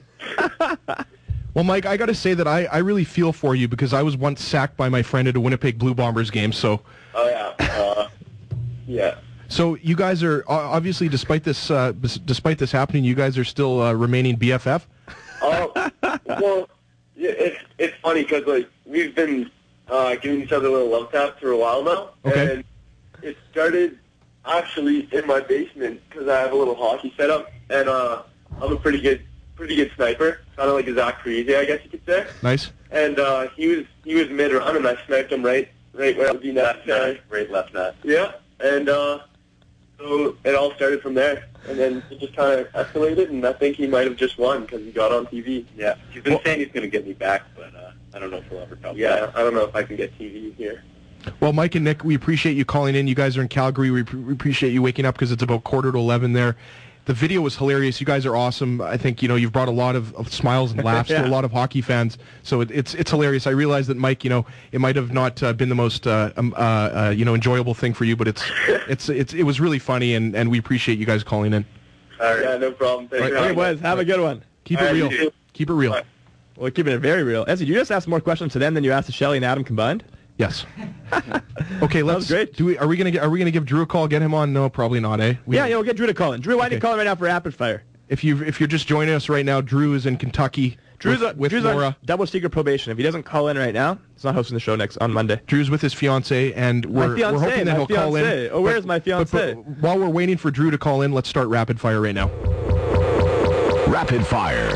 [SPEAKER 1] Well, Mike, I got to say that I, I really feel for you because I was once sacked by my friend at a Winnipeg Blue Bombers game. So,
[SPEAKER 6] Oh, yeah. Uh, yeah.
[SPEAKER 1] so you guys are o- obviously, despite this uh, bes- despite this happening, you guys are still uh, remaining B F F.
[SPEAKER 6] Oh, well, yeah, it's it's funny because like we've been uh, giving each other little love taps for a while now,
[SPEAKER 1] Okay.
[SPEAKER 6] and it started actually in my basement because I have a little hockey setup, and uh, I'm a pretty good pretty good sniper, kind of like a Zach Parise, I guess you could say.
[SPEAKER 1] Nice.
[SPEAKER 6] And uh, he was he was mid run, and I sniped him right right where it would be necessary. Right left net. Yeah, and uh, so it all started from there, and then it just kind of escalated, and I think he might have just won because he got on T V. Yeah, he's been saying he's going to get me back, but uh, I don't know if he'll ever come. Yeah, I don't know if I can get T V here.
[SPEAKER 1] Well, Mike and Nick, we appreciate you calling in. You guys are in Calgary. We, we appreciate you waking up because it's about quarter to eleven there. The video was hilarious. You guys are awesome. I think you know you've brought a lot of, of smiles and laughs
[SPEAKER 3] Yeah.
[SPEAKER 1] to a lot of hockey fans. So it, it's it's hilarious. I realize that Mike, you know, it might have not uh, been the most uh, um, uh, uh, you know enjoyable thing for you, but it's it's it's it was really funny, and, and we appreciate you guys calling in.
[SPEAKER 6] All right. Yeah, no problem. Thanks
[SPEAKER 1] Right.
[SPEAKER 6] for
[SPEAKER 3] Hey,
[SPEAKER 6] having me.
[SPEAKER 3] boys, have a good one.
[SPEAKER 1] Keep
[SPEAKER 6] All
[SPEAKER 1] it
[SPEAKER 6] right,
[SPEAKER 1] real.
[SPEAKER 6] you too.
[SPEAKER 1] Keep it real.
[SPEAKER 6] Bye.
[SPEAKER 3] Well, keeping it very real. Ezzy, did you just ask more questions to them than you asked to Shelley and Adam combined?
[SPEAKER 1] Yes. Okay, let's.
[SPEAKER 3] was great.
[SPEAKER 1] Do we? Are we gonna get? Are we gonna give Drew a call? Get him on? No, probably not. Eh? We-
[SPEAKER 3] Yeah, yeah, we'll get Drew to call in. Drew, why don't you
[SPEAKER 1] Okay.
[SPEAKER 3] call in right now for rapid fire?
[SPEAKER 1] If you if you're just joining us right now, Drew is in Kentucky.
[SPEAKER 3] Drew's,
[SPEAKER 1] with,
[SPEAKER 3] on,
[SPEAKER 1] with
[SPEAKER 3] Drew's
[SPEAKER 1] Laura.
[SPEAKER 3] on double secret probation. If he doesn't call in right now, he's not hosting the show next on Monday.
[SPEAKER 1] Drew's with his fiance, and we're,
[SPEAKER 3] My fiancé,
[SPEAKER 1] we're hoping that
[SPEAKER 3] my
[SPEAKER 1] he'll call in.
[SPEAKER 3] fiancé. Oh, where's my
[SPEAKER 1] but- but
[SPEAKER 3] fiancé?
[SPEAKER 1] while we're waiting for Drew to call in, let's start rapid fire right now.
[SPEAKER 2] Rapid fire.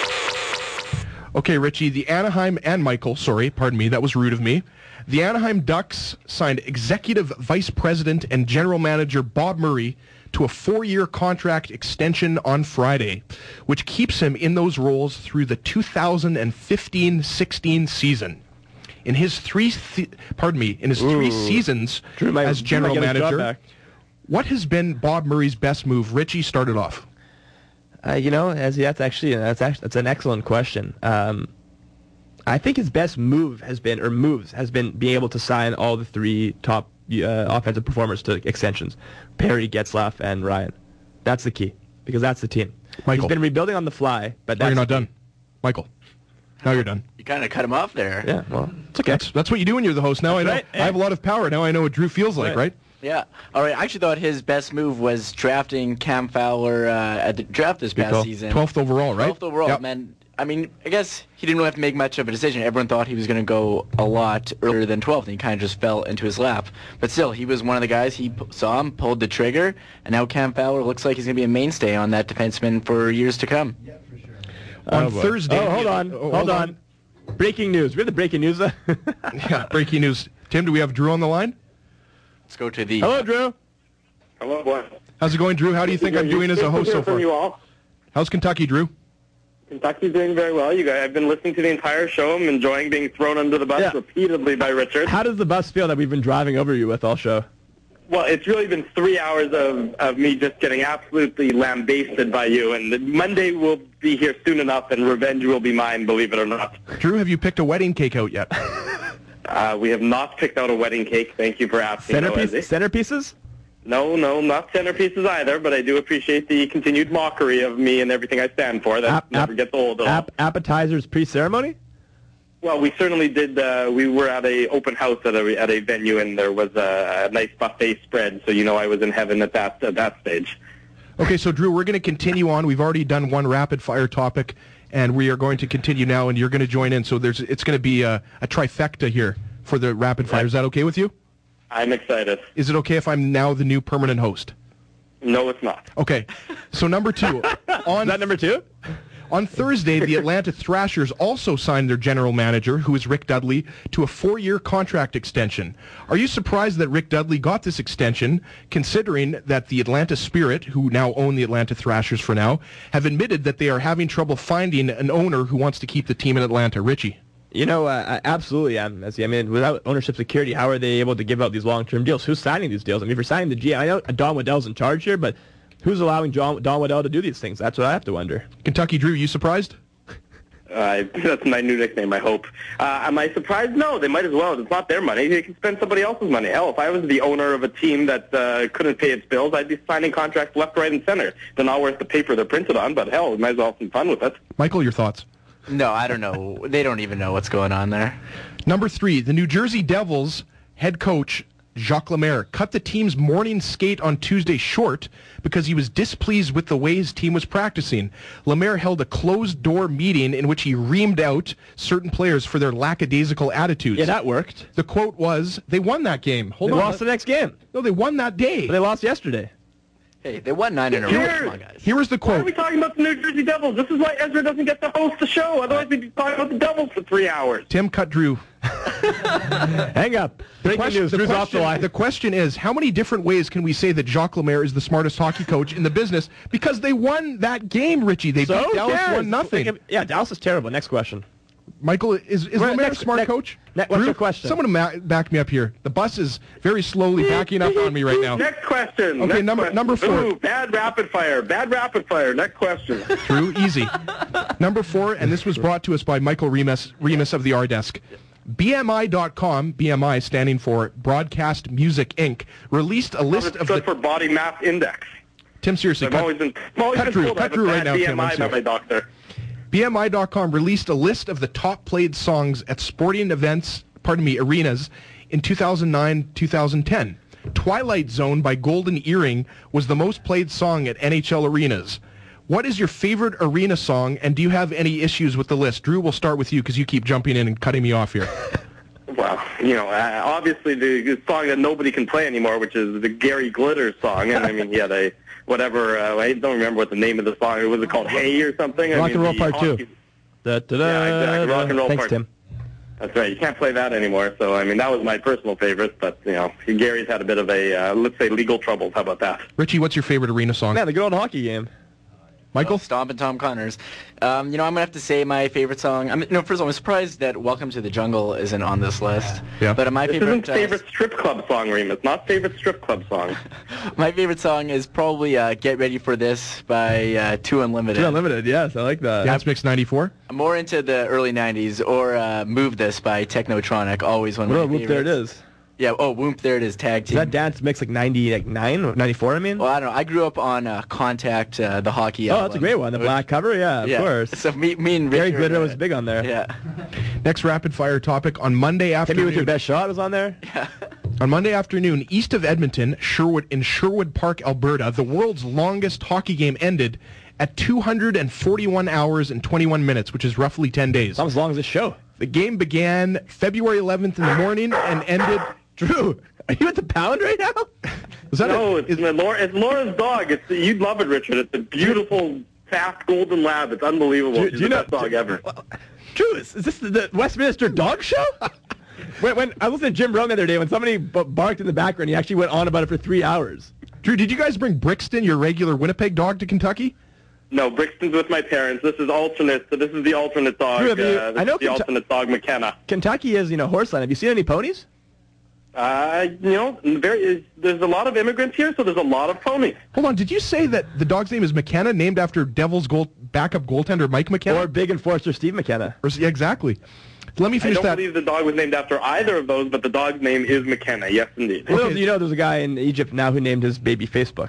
[SPEAKER 1] Okay, Richie, the Anaheim and Michael, sorry, pardon me, that was rude of me. The Anaheim Ducks signed executive vice president and general manager Bob Murray to a four-year contract extension on Friday, which keeps him in those roles through the two thousand fifteen sixteen season. In his three, th- pardon me, in his three
[SPEAKER 3] Ooh.
[SPEAKER 1] seasons
[SPEAKER 3] Drew might-
[SPEAKER 1] as
[SPEAKER 3] Drew might
[SPEAKER 1] general
[SPEAKER 3] get his job
[SPEAKER 1] manager,
[SPEAKER 3] back.
[SPEAKER 1] what has been Bob Murray's best move? Richie started off.
[SPEAKER 3] Uh, you know, Ezzy, that's actually that's actually that's an excellent question. Um, I think his best move has been, or moves, has been being able to sign all the three top uh, offensive performers to extensions. Perry, Getzlaff, and Ryan. That's the key, because that's the team.
[SPEAKER 1] Michael.
[SPEAKER 3] He's been rebuilding on the fly, but
[SPEAKER 1] No,
[SPEAKER 3] that's
[SPEAKER 1] you're not
[SPEAKER 3] the
[SPEAKER 1] done. Michael. Now you're done.
[SPEAKER 4] You kind of cut him off there.
[SPEAKER 3] Yeah, well, it's okay.
[SPEAKER 1] That's, that's what you do when you're the host. Now
[SPEAKER 3] That's
[SPEAKER 1] I know.
[SPEAKER 3] right.
[SPEAKER 1] I have a lot of power. Now I know what Drew feels like,
[SPEAKER 3] Right.
[SPEAKER 1] right?
[SPEAKER 4] Yeah. All right. I actually thought his best move was drafting Cam Fowler uh, at the draft this past
[SPEAKER 1] call.
[SPEAKER 4] season.
[SPEAKER 1] twelfth overall, right?
[SPEAKER 4] twelfth overall,
[SPEAKER 1] Yep.
[SPEAKER 4] man. I mean, I guess he didn't really have to make much of a decision. Everyone thought he was going to go a lot earlier than twelfth, and he kind of just fell into his lap. But still, he was one of the guys. He p- saw him, pulled the trigger, and now Cam Fowler looks like he's going to be a mainstay on that defenseman for years to come.
[SPEAKER 1] On
[SPEAKER 3] Oh, boy.
[SPEAKER 1] Thursday.
[SPEAKER 3] Oh, hold on.
[SPEAKER 1] Oh,
[SPEAKER 3] hold on. Breaking news. We have the breaking news.
[SPEAKER 1] Yeah, breaking news. Tim, do we have Drew on the line?
[SPEAKER 4] Let's go to the...
[SPEAKER 3] Hello, Drew.
[SPEAKER 6] Hello, boy.
[SPEAKER 1] How's it going, Drew? How do you think I'm doing as a host so
[SPEAKER 6] From you
[SPEAKER 1] far?
[SPEAKER 6] all.
[SPEAKER 1] How's Kentucky, Drew?
[SPEAKER 6] Kentucky's doing very well. You guys, I've been listening to the entire show. I'm enjoying being thrown under the bus
[SPEAKER 3] Yeah.
[SPEAKER 6] repeatedly by Richard.
[SPEAKER 3] How does the bus feel that we've been driving over you with all show?
[SPEAKER 6] Well, it's really been three hours of, of me just getting absolutely lambasted by you, and the Monday will be here soon enough, and revenge will be mine, believe it or not.
[SPEAKER 1] Drew, have you picked a wedding cake out yet?
[SPEAKER 6] Uh, we have not picked out a wedding cake. Thank you for asking.
[SPEAKER 3] Centerpiece,
[SPEAKER 6] Noah.
[SPEAKER 3] centerpieces?
[SPEAKER 6] No, no, not centerpieces either, but I do appreciate the continued mockery of me and everything I stand for. That
[SPEAKER 3] Ap-
[SPEAKER 6] never
[SPEAKER 3] ap-
[SPEAKER 6] gets old at all.
[SPEAKER 3] Ap- appetizers pre-ceremony?
[SPEAKER 6] Well, we certainly did. Uh, we were at a open house at a at a venue, and there was a, a nice buffet spread. So you know, I was in heaven at that at that stage.
[SPEAKER 1] Okay, so Drew, we're going to continue on. We've already done one rapid fire topic, and we are going to continue now. And you're going to join in. So there's it's going to be a, a trifecta here for the rapid fire. Is that okay with you?
[SPEAKER 6] I'm excited.
[SPEAKER 1] Is it okay if I'm now the new permanent host?
[SPEAKER 6] No, it's not.
[SPEAKER 1] Okay. So number two. On
[SPEAKER 3] Is that number two?
[SPEAKER 1] On Thursday, the Atlanta Thrashers also signed their general manager, who is Rick Dudley, to a four-year contract extension. Are you surprised that Rick Dudley got this extension, considering that the Atlanta Spirit, who now own the Atlanta Thrashers for now, have admitted that they are having trouble finding an owner who wants to keep the team in Atlanta? Richie?
[SPEAKER 3] You know, uh, I absolutely am. As I mean, without ownership security, how are they able to give out these long-term deals? Who's signing these deals? I mean, if you're signing the G M, I know Don Waddell's in charge here, but who's allowing John, Don Waddell to do these things? That's what I have to wonder.
[SPEAKER 1] Kentucky Drew, you surprised?
[SPEAKER 6] Uh, that's my new nickname, I hope. Uh, am I surprised? No, they might as well. It's not their money. They can spend somebody else's money. Hell, if I was the owner of a team that uh, couldn't pay its bills, I'd be signing contracts left, right, and center. They're not worth the paper they're printed on, but hell, we might as well have some fun with it.
[SPEAKER 1] Michael, your thoughts?
[SPEAKER 4] No, I don't know. They don't even know what's going on there.
[SPEAKER 1] Number three, the New Jersey Devils head coach Jacques Lemaire cut the team's morning skate on Tuesday short because he was displeased with the way his team was practicing. Lemaire held a closed-door meeting in which he reamed out certain players for their lackadaisical attitudes.
[SPEAKER 3] Yeah, that worked.
[SPEAKER 1] The quote was, they won that game. Hold
[SPEAKER 3] They
[SPEAKER 1] on.
[SPEAKER 3] lost the next game.
[SPEAKER 1] No, they won that day.
[SPEAKER 3] But they lost yesterday.
[SPEAKER 4] Hey, they won nine in a row.
[SPEAKER 6] Here-
[SPEAKER 4] Come on, guys.
[SPEAKER 1] Here was the
[SPEAKER 6] Why are
[SPEAKER 1] quote.
[SPEAKER 6] we talking about the New Jersey Devils? This is why Ezra doesn't get to host the show. Otherwise, we'd be talking about the Devils for three hours.
[SPEAKER 1] Tim cut Drew.
[SPEAKER 3] Hang up. Breaking
[SPEAKER 1] Question-
[SPEAKER 3] news.
[SPEAKER 1] the,
[SPEAKER 3] Drew's off the
[SPEAKER 1] question,
[SPEAKER 3] line.
[SPEAKER 1] the question is, how many different ways can we say that Jacques Lemaire is the smartest hockey coach in the business? Because they won that game, Richie. They
[SPEAKER 3] So
[SPEAKER 1] beat
[SPEAKER 3] who
[SPEAKER 1] Dallas
[SPEAKER 3] cares?
[SPEAKER 1] one nothing.
[SPEAKER 3] Yeah, Dallas is terrible. Next question.
[SPEAKER 1] Michael, is, is
[SPEAKER 3] Right,
[SPEAKER 1] Lemaire a
[SPEAKER 3] next-
[SPEAKER 1] smart
[SPEAKER 3] next-
[SPEAKER 1] coach?
[SPEAKER 3] ne- what's
[SPEAKER 1] Drew,
[SPEAKER 3] your question?
[SPEAKER 1] Someone ma- back me up here. The bus is very slowly backing up on me right now.
[SPEAKER 6] Next question.
[SPEAKER 1] Okay,
[SPEAKER 6] Next
[SPEAKER 1] number-
[SPEAKER 6] question.
[SPEAKER 1] number four.
[SPEAKER 6] Ooh, bad rapid fire. Bad rapid fire. Next question.
[SPEAKER 1] Drew, easy. Number four, and this was brought to us by Michael Remus, Remus of the R-Desk. B M I dot com, B M I standing for Broadcast Music Incorporated, released a list
[SPEAKER 6] It's
[SPEAKER 1] of
[SPEAKER 6] good
[SPEAKER 1] the...
[SPEAKER 6] for body mass index.
[SPEAKER 1] Tim, seriously,
[SPEAKER 6] I've
[SPEAKER 1] cut,
[SPEAKER 6] always been, I've always
[SPEAKER 1] cut
[SPEAKER 6] been
[SPEAKER 1] Drew,
[SPEAKER 6] told I
[SPEAKER 1] cut
[SPEAKER 6] have
[SPEAKER 1] Drew
[SPEAKER 6] a
[SPEAKER 1] right
[SPEAKER 6] bad
[SPEAKER 1] now, Tim, I'm
[SPEAKER 6] B M I by
[SPEAKER 1] serious.
[SPEAKER 6] my doctor.
[SPEAKER 1] B M I dot com released a list of the top played songs at sporting events, pardon me, arenas in two thousand nine two thousand ten. Twilight Zone by Golden Earring was the most played song at N H L arenas. What is your favorite arena song, and do you have any issues with the list? Drew, we'll start with you because you keep jumping in and cutting me off here.
[SPEAKER 6] Well, you know, uh, obviously the, the song that nobody can play anymore, which is the Gary Glitter song. And I mean, yeah, they, whatever, uh, I don't remember what the name of the song, was it called Hey or something? I
[SPEAKER 3] Rock
[SPEAKER 6] mean,
[SPEAKER 3] and Roll
[SPEAKER 6] the
[SPEAKER 3] Part
[SPEAKER 6] hockey-
[SPEAKER 3] Two. Da, da, da,
[SPEAKER 6] Yeah, exactly. Rock and Roll
[SPEAKER 3] Thanks,
[SPEAKER 6] Part
[SPEAKER 3] Tim.
[SPEAKER 6] That's right. You can't play that anymore. So, I mean, that was my personal favorite. But, you know, Gary's had a bit of a, uh, let's say, legal troubles. How about that?
[SPEAKER 1] Richie, what's your favorite arena song?
[SPEAKER 3] Man, the good old hockey game.
[SPEAKER 1] Michael?
[SPEAKER 4] Stompin' Tom Connors. Um, you know, I'm going to have to say my favorite song. I mean, no, first of all, I'm surprised that Welcome to the Jungle isn't on this list.
[SPEAKER 1] Yeah.
[SPEAKER 4] But my
[SPEAKER 6] This
[SPEAKER 4] favorite...
[SPEAKER 6] isn't
[SPEAKER 4] uh,
[SPEAKER 6] favorite strip club song, Remus. Not favorite strip club song.
[SPEAKER 4] my favorite song is probably uh, Get Ready for This by uh, Two Unlimited.
[SPEAKER 3] Two Unlimited, yes, I like that.
[SPEAKER 1] Dance Mix ninety-four?
[SPEAKER 4] I'm more into the early nineties, or uh, Move This by Technotronic, always one of
[SPEAKER 3] What
[SPEAKER 4] my
[SPEAKER 3] about Whoop,
[SPEAKER 4] favorites.
[SPEAKER 3] there it is.
[SPEAKER 4] Yeah, oh, Whoop, there it is, tag
[SPEAKER 3] Is
[SPEAKER 4] team.
[SPEAKER 3] that Dance Mix like ninety-nine or ninety-four, I mean?
[SPEAKER 4] Well, I don't know. I grew up on uh, Contact, uh, the hockey
[SPEAKER 3] Oh,
[SPEAKER 4] album.
[SPEAKER 3] that's a great one. The black cover, yeah, of
[SPEAKER 4] yeah.
[SPEAKER 3] course.
[SPEAKER 4] So me, me and
[SPEAKER 3] Gary
[SPEAKER 4] Richard,
[SPEAKER 3] Glitter
[SPEAKER 4] uh,
[SPEAKER 3] was big on there.
[SPEAKER 4] Yeah.
[SPEAKER 1] Next rapid fire topic on Monday
[SPEAKER 3] Hit
[SPEAKER 1] afternoon.
[SPEAKER 3] Me With Your Best Shot was on there.
[SPEAKER 1] On Monday afternoon, east of Edmonton, Sherwood in Sherwood Park, Alberta, the world's longest hockey game ended at two hundred forty-one hours and twenty-one minutes, which is roughly ten days.
[SPEAKER 3] It's almost as long as this show.
[SPEAKER 1] The game began February eleventh in the morning and ended...
[SPEAKER 3] Drew, are you at the pound right now?
[SPEAKER 1] Is that
[SPEAKER 6] No,
[SPEAKER 1] a,
[SPEAKER 6] it's,
[SPEAKER 1] is,
[SPEAKER 6] Laura, it's Laura's dog. It's You'd love it, Richard. It's a beautiful, fast golden lab. It's unbelievable.
[SPEAKER 3] Do-
[SPEAKER 6] She's
[SPEAKER 3] do you
[SPEAKER 6] the
[SPEAKER 3] know-
[SPEAKER 6] best dog ever.
[SPEAKER 3] Drew, is, is this the Westminster Dog Show? when, when I listened to Jim Rohn the other day, when somebody b- barked in the background, he actually went on about it for three hours.
[SPEAKER 1] Drew, did you guys bring Brixton, your regular Winnipeg dog, to Kentucky?
[SPEAKER 6] No, Brixton's with my parents. This is alternate. So this is the alternate dog.
[SPEAKER 3] Drew, have you-
[SPEAKER 6] uh, this
[SPEAKER 3] I know
[SPEAKER 6] is the
[SPEAKER 3] Kentu-
[SPEAKER 6] alternate dog, McKenna.
[SPEAKER 3] Kentucky is, you know, horseland. Have you seen any ponies?
[SPEAKER 6] Uh, you know, very, there's a lot of immigrants here, so there's a lot of ponies.
[SPEAKER 1] Hold on, did you say that the dog's name is McKenna, named after Devils goal backup goaltender Mike McKenna?
[SPEAKER 3] Or big enforcer Steve McKenna?
[SPEAKER 1] Or, yeah, exactly. Let me
[SPEAKER 6] I
[SPEAKER 1] finish
[SPEAKER 6] don't
[SPEAKER 1] that.
[SPEAKER 6] believe the dog was named after either of those, but the dog's name is McKenna. Yes, indeed.
[SPEAKER 3] Little do you know, there's a guy in Egypt now who named his baby Facebook.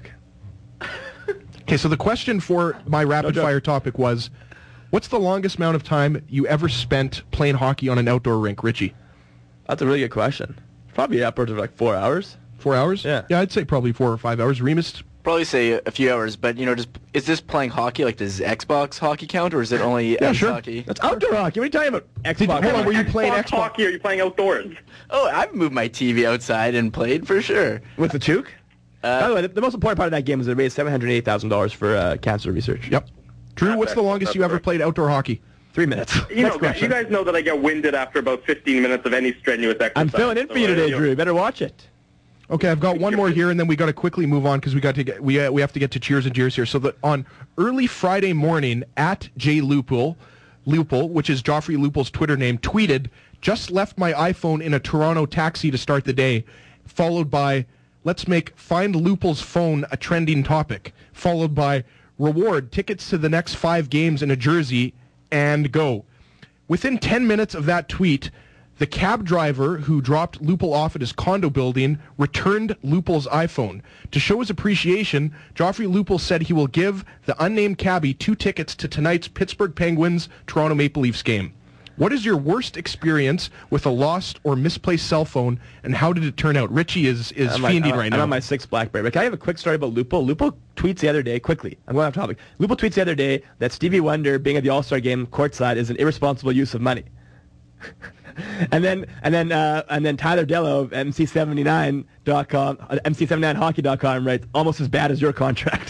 [SPEAKER 1] Okay, so the question for my rapid
[SPEAKER 3] joke.
[SPEAKER 1] fire topic was, what's the longest amount of time you ever spent playing hockey on an outdoor rink, Richie?
[SPEAKER 3] That's a really good question. Probably upwards of like four hours.
[SPEAKER 1] Four hours?
[SPEAKER 3] Yeah.
[SPEAKER 1] Yeah, I'd say probably four or five hours. Remus?
[SPEAKER 4] Probably say a few hours, but, you know, just is this playing hockey? Like, does Xbox hockey count, or is it only
[SPEAKER 1] Yeah,
[SPEAKER 4] ice
[SPEAKER 1] sure.
[SPEAKER 4] hockey?
[SPEAKER 3] That's outdoor hockey. What are you talking about?
[SPEAKER 1] Did,
[SPEAKER 3] Xbox.
[SPEAKER 1] hold on, were you playing
[SPEAKER 6] Xbox
[SPEAKER 1] Xbox?
[SPEAKER 6] hockey or are you playing outdoors?
[SPEAKER 4] Oh, I've moved my T V outside and played, for sure.
[SPEAKER 3] With the chook?
[SPEAKER 4] Uh,
[SPEAKER 3] By the way, the, the most important part of that game is they raised seven hundred eight thousand dollars for uh, cancer research.
[SPEAKER 1] Yep. Drew, what's the longest you ever played outdoor hockey?
[SPEAKER 3] Three minutes.
[SPEAKER 6] You
[SPEAKER 3] Next
[SPEAKER 6] know, guys,
[SPEAKER 3] question.
[SPEAKER 6] you guys know that I get winded after about fifteen minutes of any strenuous exercise.
[SPEAKER 3] I'm filling in for you
[SPEAKER 6] So, uh,
[SPEAKER 3] today,
[SPEAKER 6] know,
[SPEAKER 3] Drew. You better watch it.
[SPEAKER 1] Okay, I've got one more here, and then we got to quickly move on because we got to get we uh, we have to get to cheers and jeers here. So that on early Friday morning, at J Lupul, Lupul, which is Joffrey Lupul's Twitter name, tweeted, "Just left my iPhone in a Toronto taxi to start the day," followed by, "Let's make Find Lupul's phone a trending topic," followed by, "Reward tickets to the next five games in a jersey," and go. Within ten minutes of that tweet, the cab driver who dropped Lupul off at his condo building returned Lupul's iPhone. To show his appreciation, Joffrey Lupul said he will give the unnamed cabbie two tickets to tonight's Pittsburgh Penguins-Toronto Maple Leafs game. What is your worst experience with a lost or misplaced cell phone, and how did it turn out? Richie is, is
[SPEAKER 3] I'm,
[SPEAKER 1] fiending
[SPEAKER 3] I'm,
[SPEAKER 1] right
[SPEAKER 3] I'm
[SPEAKER 1] now.
[SPEAKER 3] on my sixth BlackBerry. But can I have a quick story about Lupul? Lupul tweets the other day, quickly. I'm going off topic. Lupul tweets the other day that Stevie Wonder being at the All-Star game courtside is an irresponsible use of money. and then and then uh, and then Tyler Dello of M C seventy-nine dot com, uh, M C seventy-nine hockey dot com writes, almost as bad as your contract.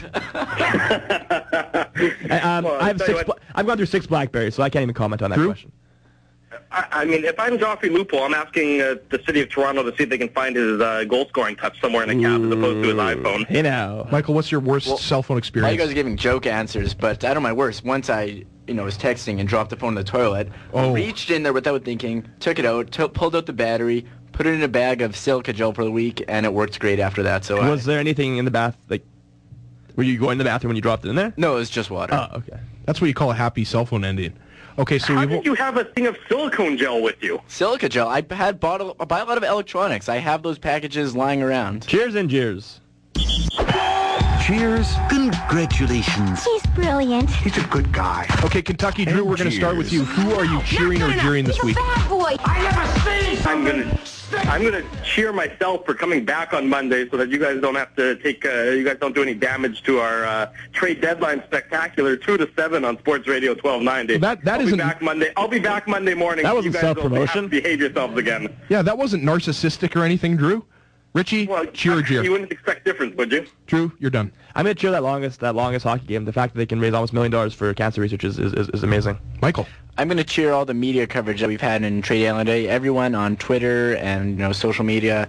[SPEAKER 3] And, um,
[SPEAKER 6] Well,
[SPEAKER 3] I have
[SPEAKER 6] tell you
[SPEAKER 3] six.
[SPEAKER 6] what-
[SPEAKER 3] Bla- I've gone through six BlackBerries, so I can't even comment on that
[SPEAKER 1] Drew?
[SPEAKER 3] question.
[SPEAKER 6] I, I mean, if I'm Joffrey Lupul, I'm asking uh, the city of Toronto to see if they can find his uh, goal-scoring touch somewhere in the cab as opposed to his iPhone.
[SPEAKER 3] Hey now.
[SPEAKER 1] Michael, what's your worst
[SPEAKER 4] Well,
[SPEAKER 1] cell phone
[SPEAKER 4] All
[SPEAKER 1] experience?
[SPEAKER 4] you guys are giving joke answers, but I don't know my worst. Once I, you know, was texting and dropped the phone in the toilet,
[SPEAKER 1] Oh.
[SPEAKER 4] reached in there without thinking, took it out, t- pulled out the battery, put it in a bag of silica gel for the week, and it worked great after that. So I,
[SPEAKER 3] Was there anything in the bath, like, were you going to the bathroom when you dropped it in there?
[SPEAKER 4] no, it was just water.
[SPEAKER 3] Oh, okay.
[SPEAKER 1] That's what you call a happy cell phone ending. Okay, so
[SPEAKER 6] How
[SPEAKER 1] we've...
[SPEAKER 6] did you have a thing of silicone gel with you?
[SPEAKER 4] Silica gel. I had bought a, I buy a lot of electronics. I have those packages lying around.
[SPEAKER 3] Cheers and jeers.
[SPEAKER 7] Cheers. Congratulations.
[SPEAKER 8] He's brilliant.
[SPEAKER 7] He's a good guy.
[SPEAKER 1] Okay, Kentucky Drew, we're going to start with you. Who are you cheering or jeering this
[SPEAKER 8] He's
[SPEAKER 1] week?
[SPEAKER 8] a bad boy.
[SPEAKER 7] I never seen
[SPEAKER 6] I'm
[SPEAKER 7] something.
[SPEAKER 6] gonna, I'm gonna cheer myself for coming back on Monday, so that you guys don't have to take, uh, you guys don't do any damage to our uh, trade deadline spectacular two to seven on Sports Radio twelve ninety.
[SPEAKER 1] Well, that- that
[SPEAKER 6] I'll
[SPEAKER 1] isn't-
[SPEAKER 6] be back Monday. I'll be back Monday morning.
[SPEAKER 3] That
[SPEAKER 6] so
[SPEAKER 3] wasn't
[SPEAKER 6] you guys don't
[SPEAKER 3] self-promotion.
[SPEAKER 6] have to behave yourselves again.
[SPEAKER 1] Yeah, that wasn't narcissistic or anything, Drew. Richie,
[SPEAKER 6] Well,
[SPEAKER 1] cheer or
[SPEAKER 6] you
[SPEAKER 1] jeer?
[SPEAKER 6] wouldn't expect difference, would you?
[SPEAKER 1] Drew, you're done.
[SPEAKER 3] I'm going to cheer that longest that longest hockey game. The fact that they can raise almost a million dollars for cancer research is, is, is, is amazing.
[SPEAKER 1] Michael.
[SPEAKER 4] I'm going to cheer all the media coverage that we've had in Trade Deadline Day. Everyone on Twitter and, you know, social media,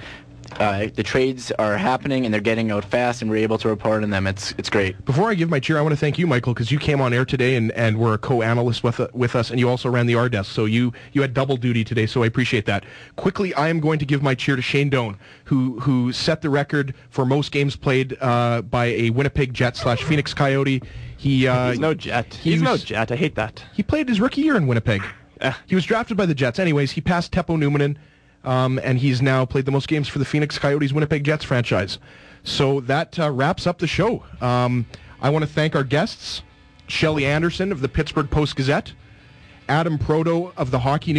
[SPEAKER 4] uh, the trades are happening and they're getting out fast, and we're able to report on them. It's it's great.
[SPEAKER 1] Before I give my cheer, I want to thank you, Michael, because you came on air today and, and were a co-analyst with uh, with us, and you also ran the R desk, so you, you had double duty today, so I appreciate that. Quickly, I am going to give my cheer to Shane Doan, who who set the record for most games played uh, by a Winnipeg Jet slash Phoenix Coyote. He uh,
[SPEAKER 3] He's no Jet.
[SPEAKER 1] he
[SPEAKER 3] He's no
[SPEAKER 1] was-
[SPEAKER 3] Jet. I hate that.
[SPEAKER 1] He played his rookie year in Winnipeg. He was drafted by the Jets. Anyways, he passed Teppo Numminen, um, and he's now played the most games for the Phoenix Coyotes Winnipeg Jets franchise. So that uh, wraps up the show. Um, I want to thank our guests, Shelly Anderson of the Pittsburgh Post-Gazette, Adam Proto of the Hockey News.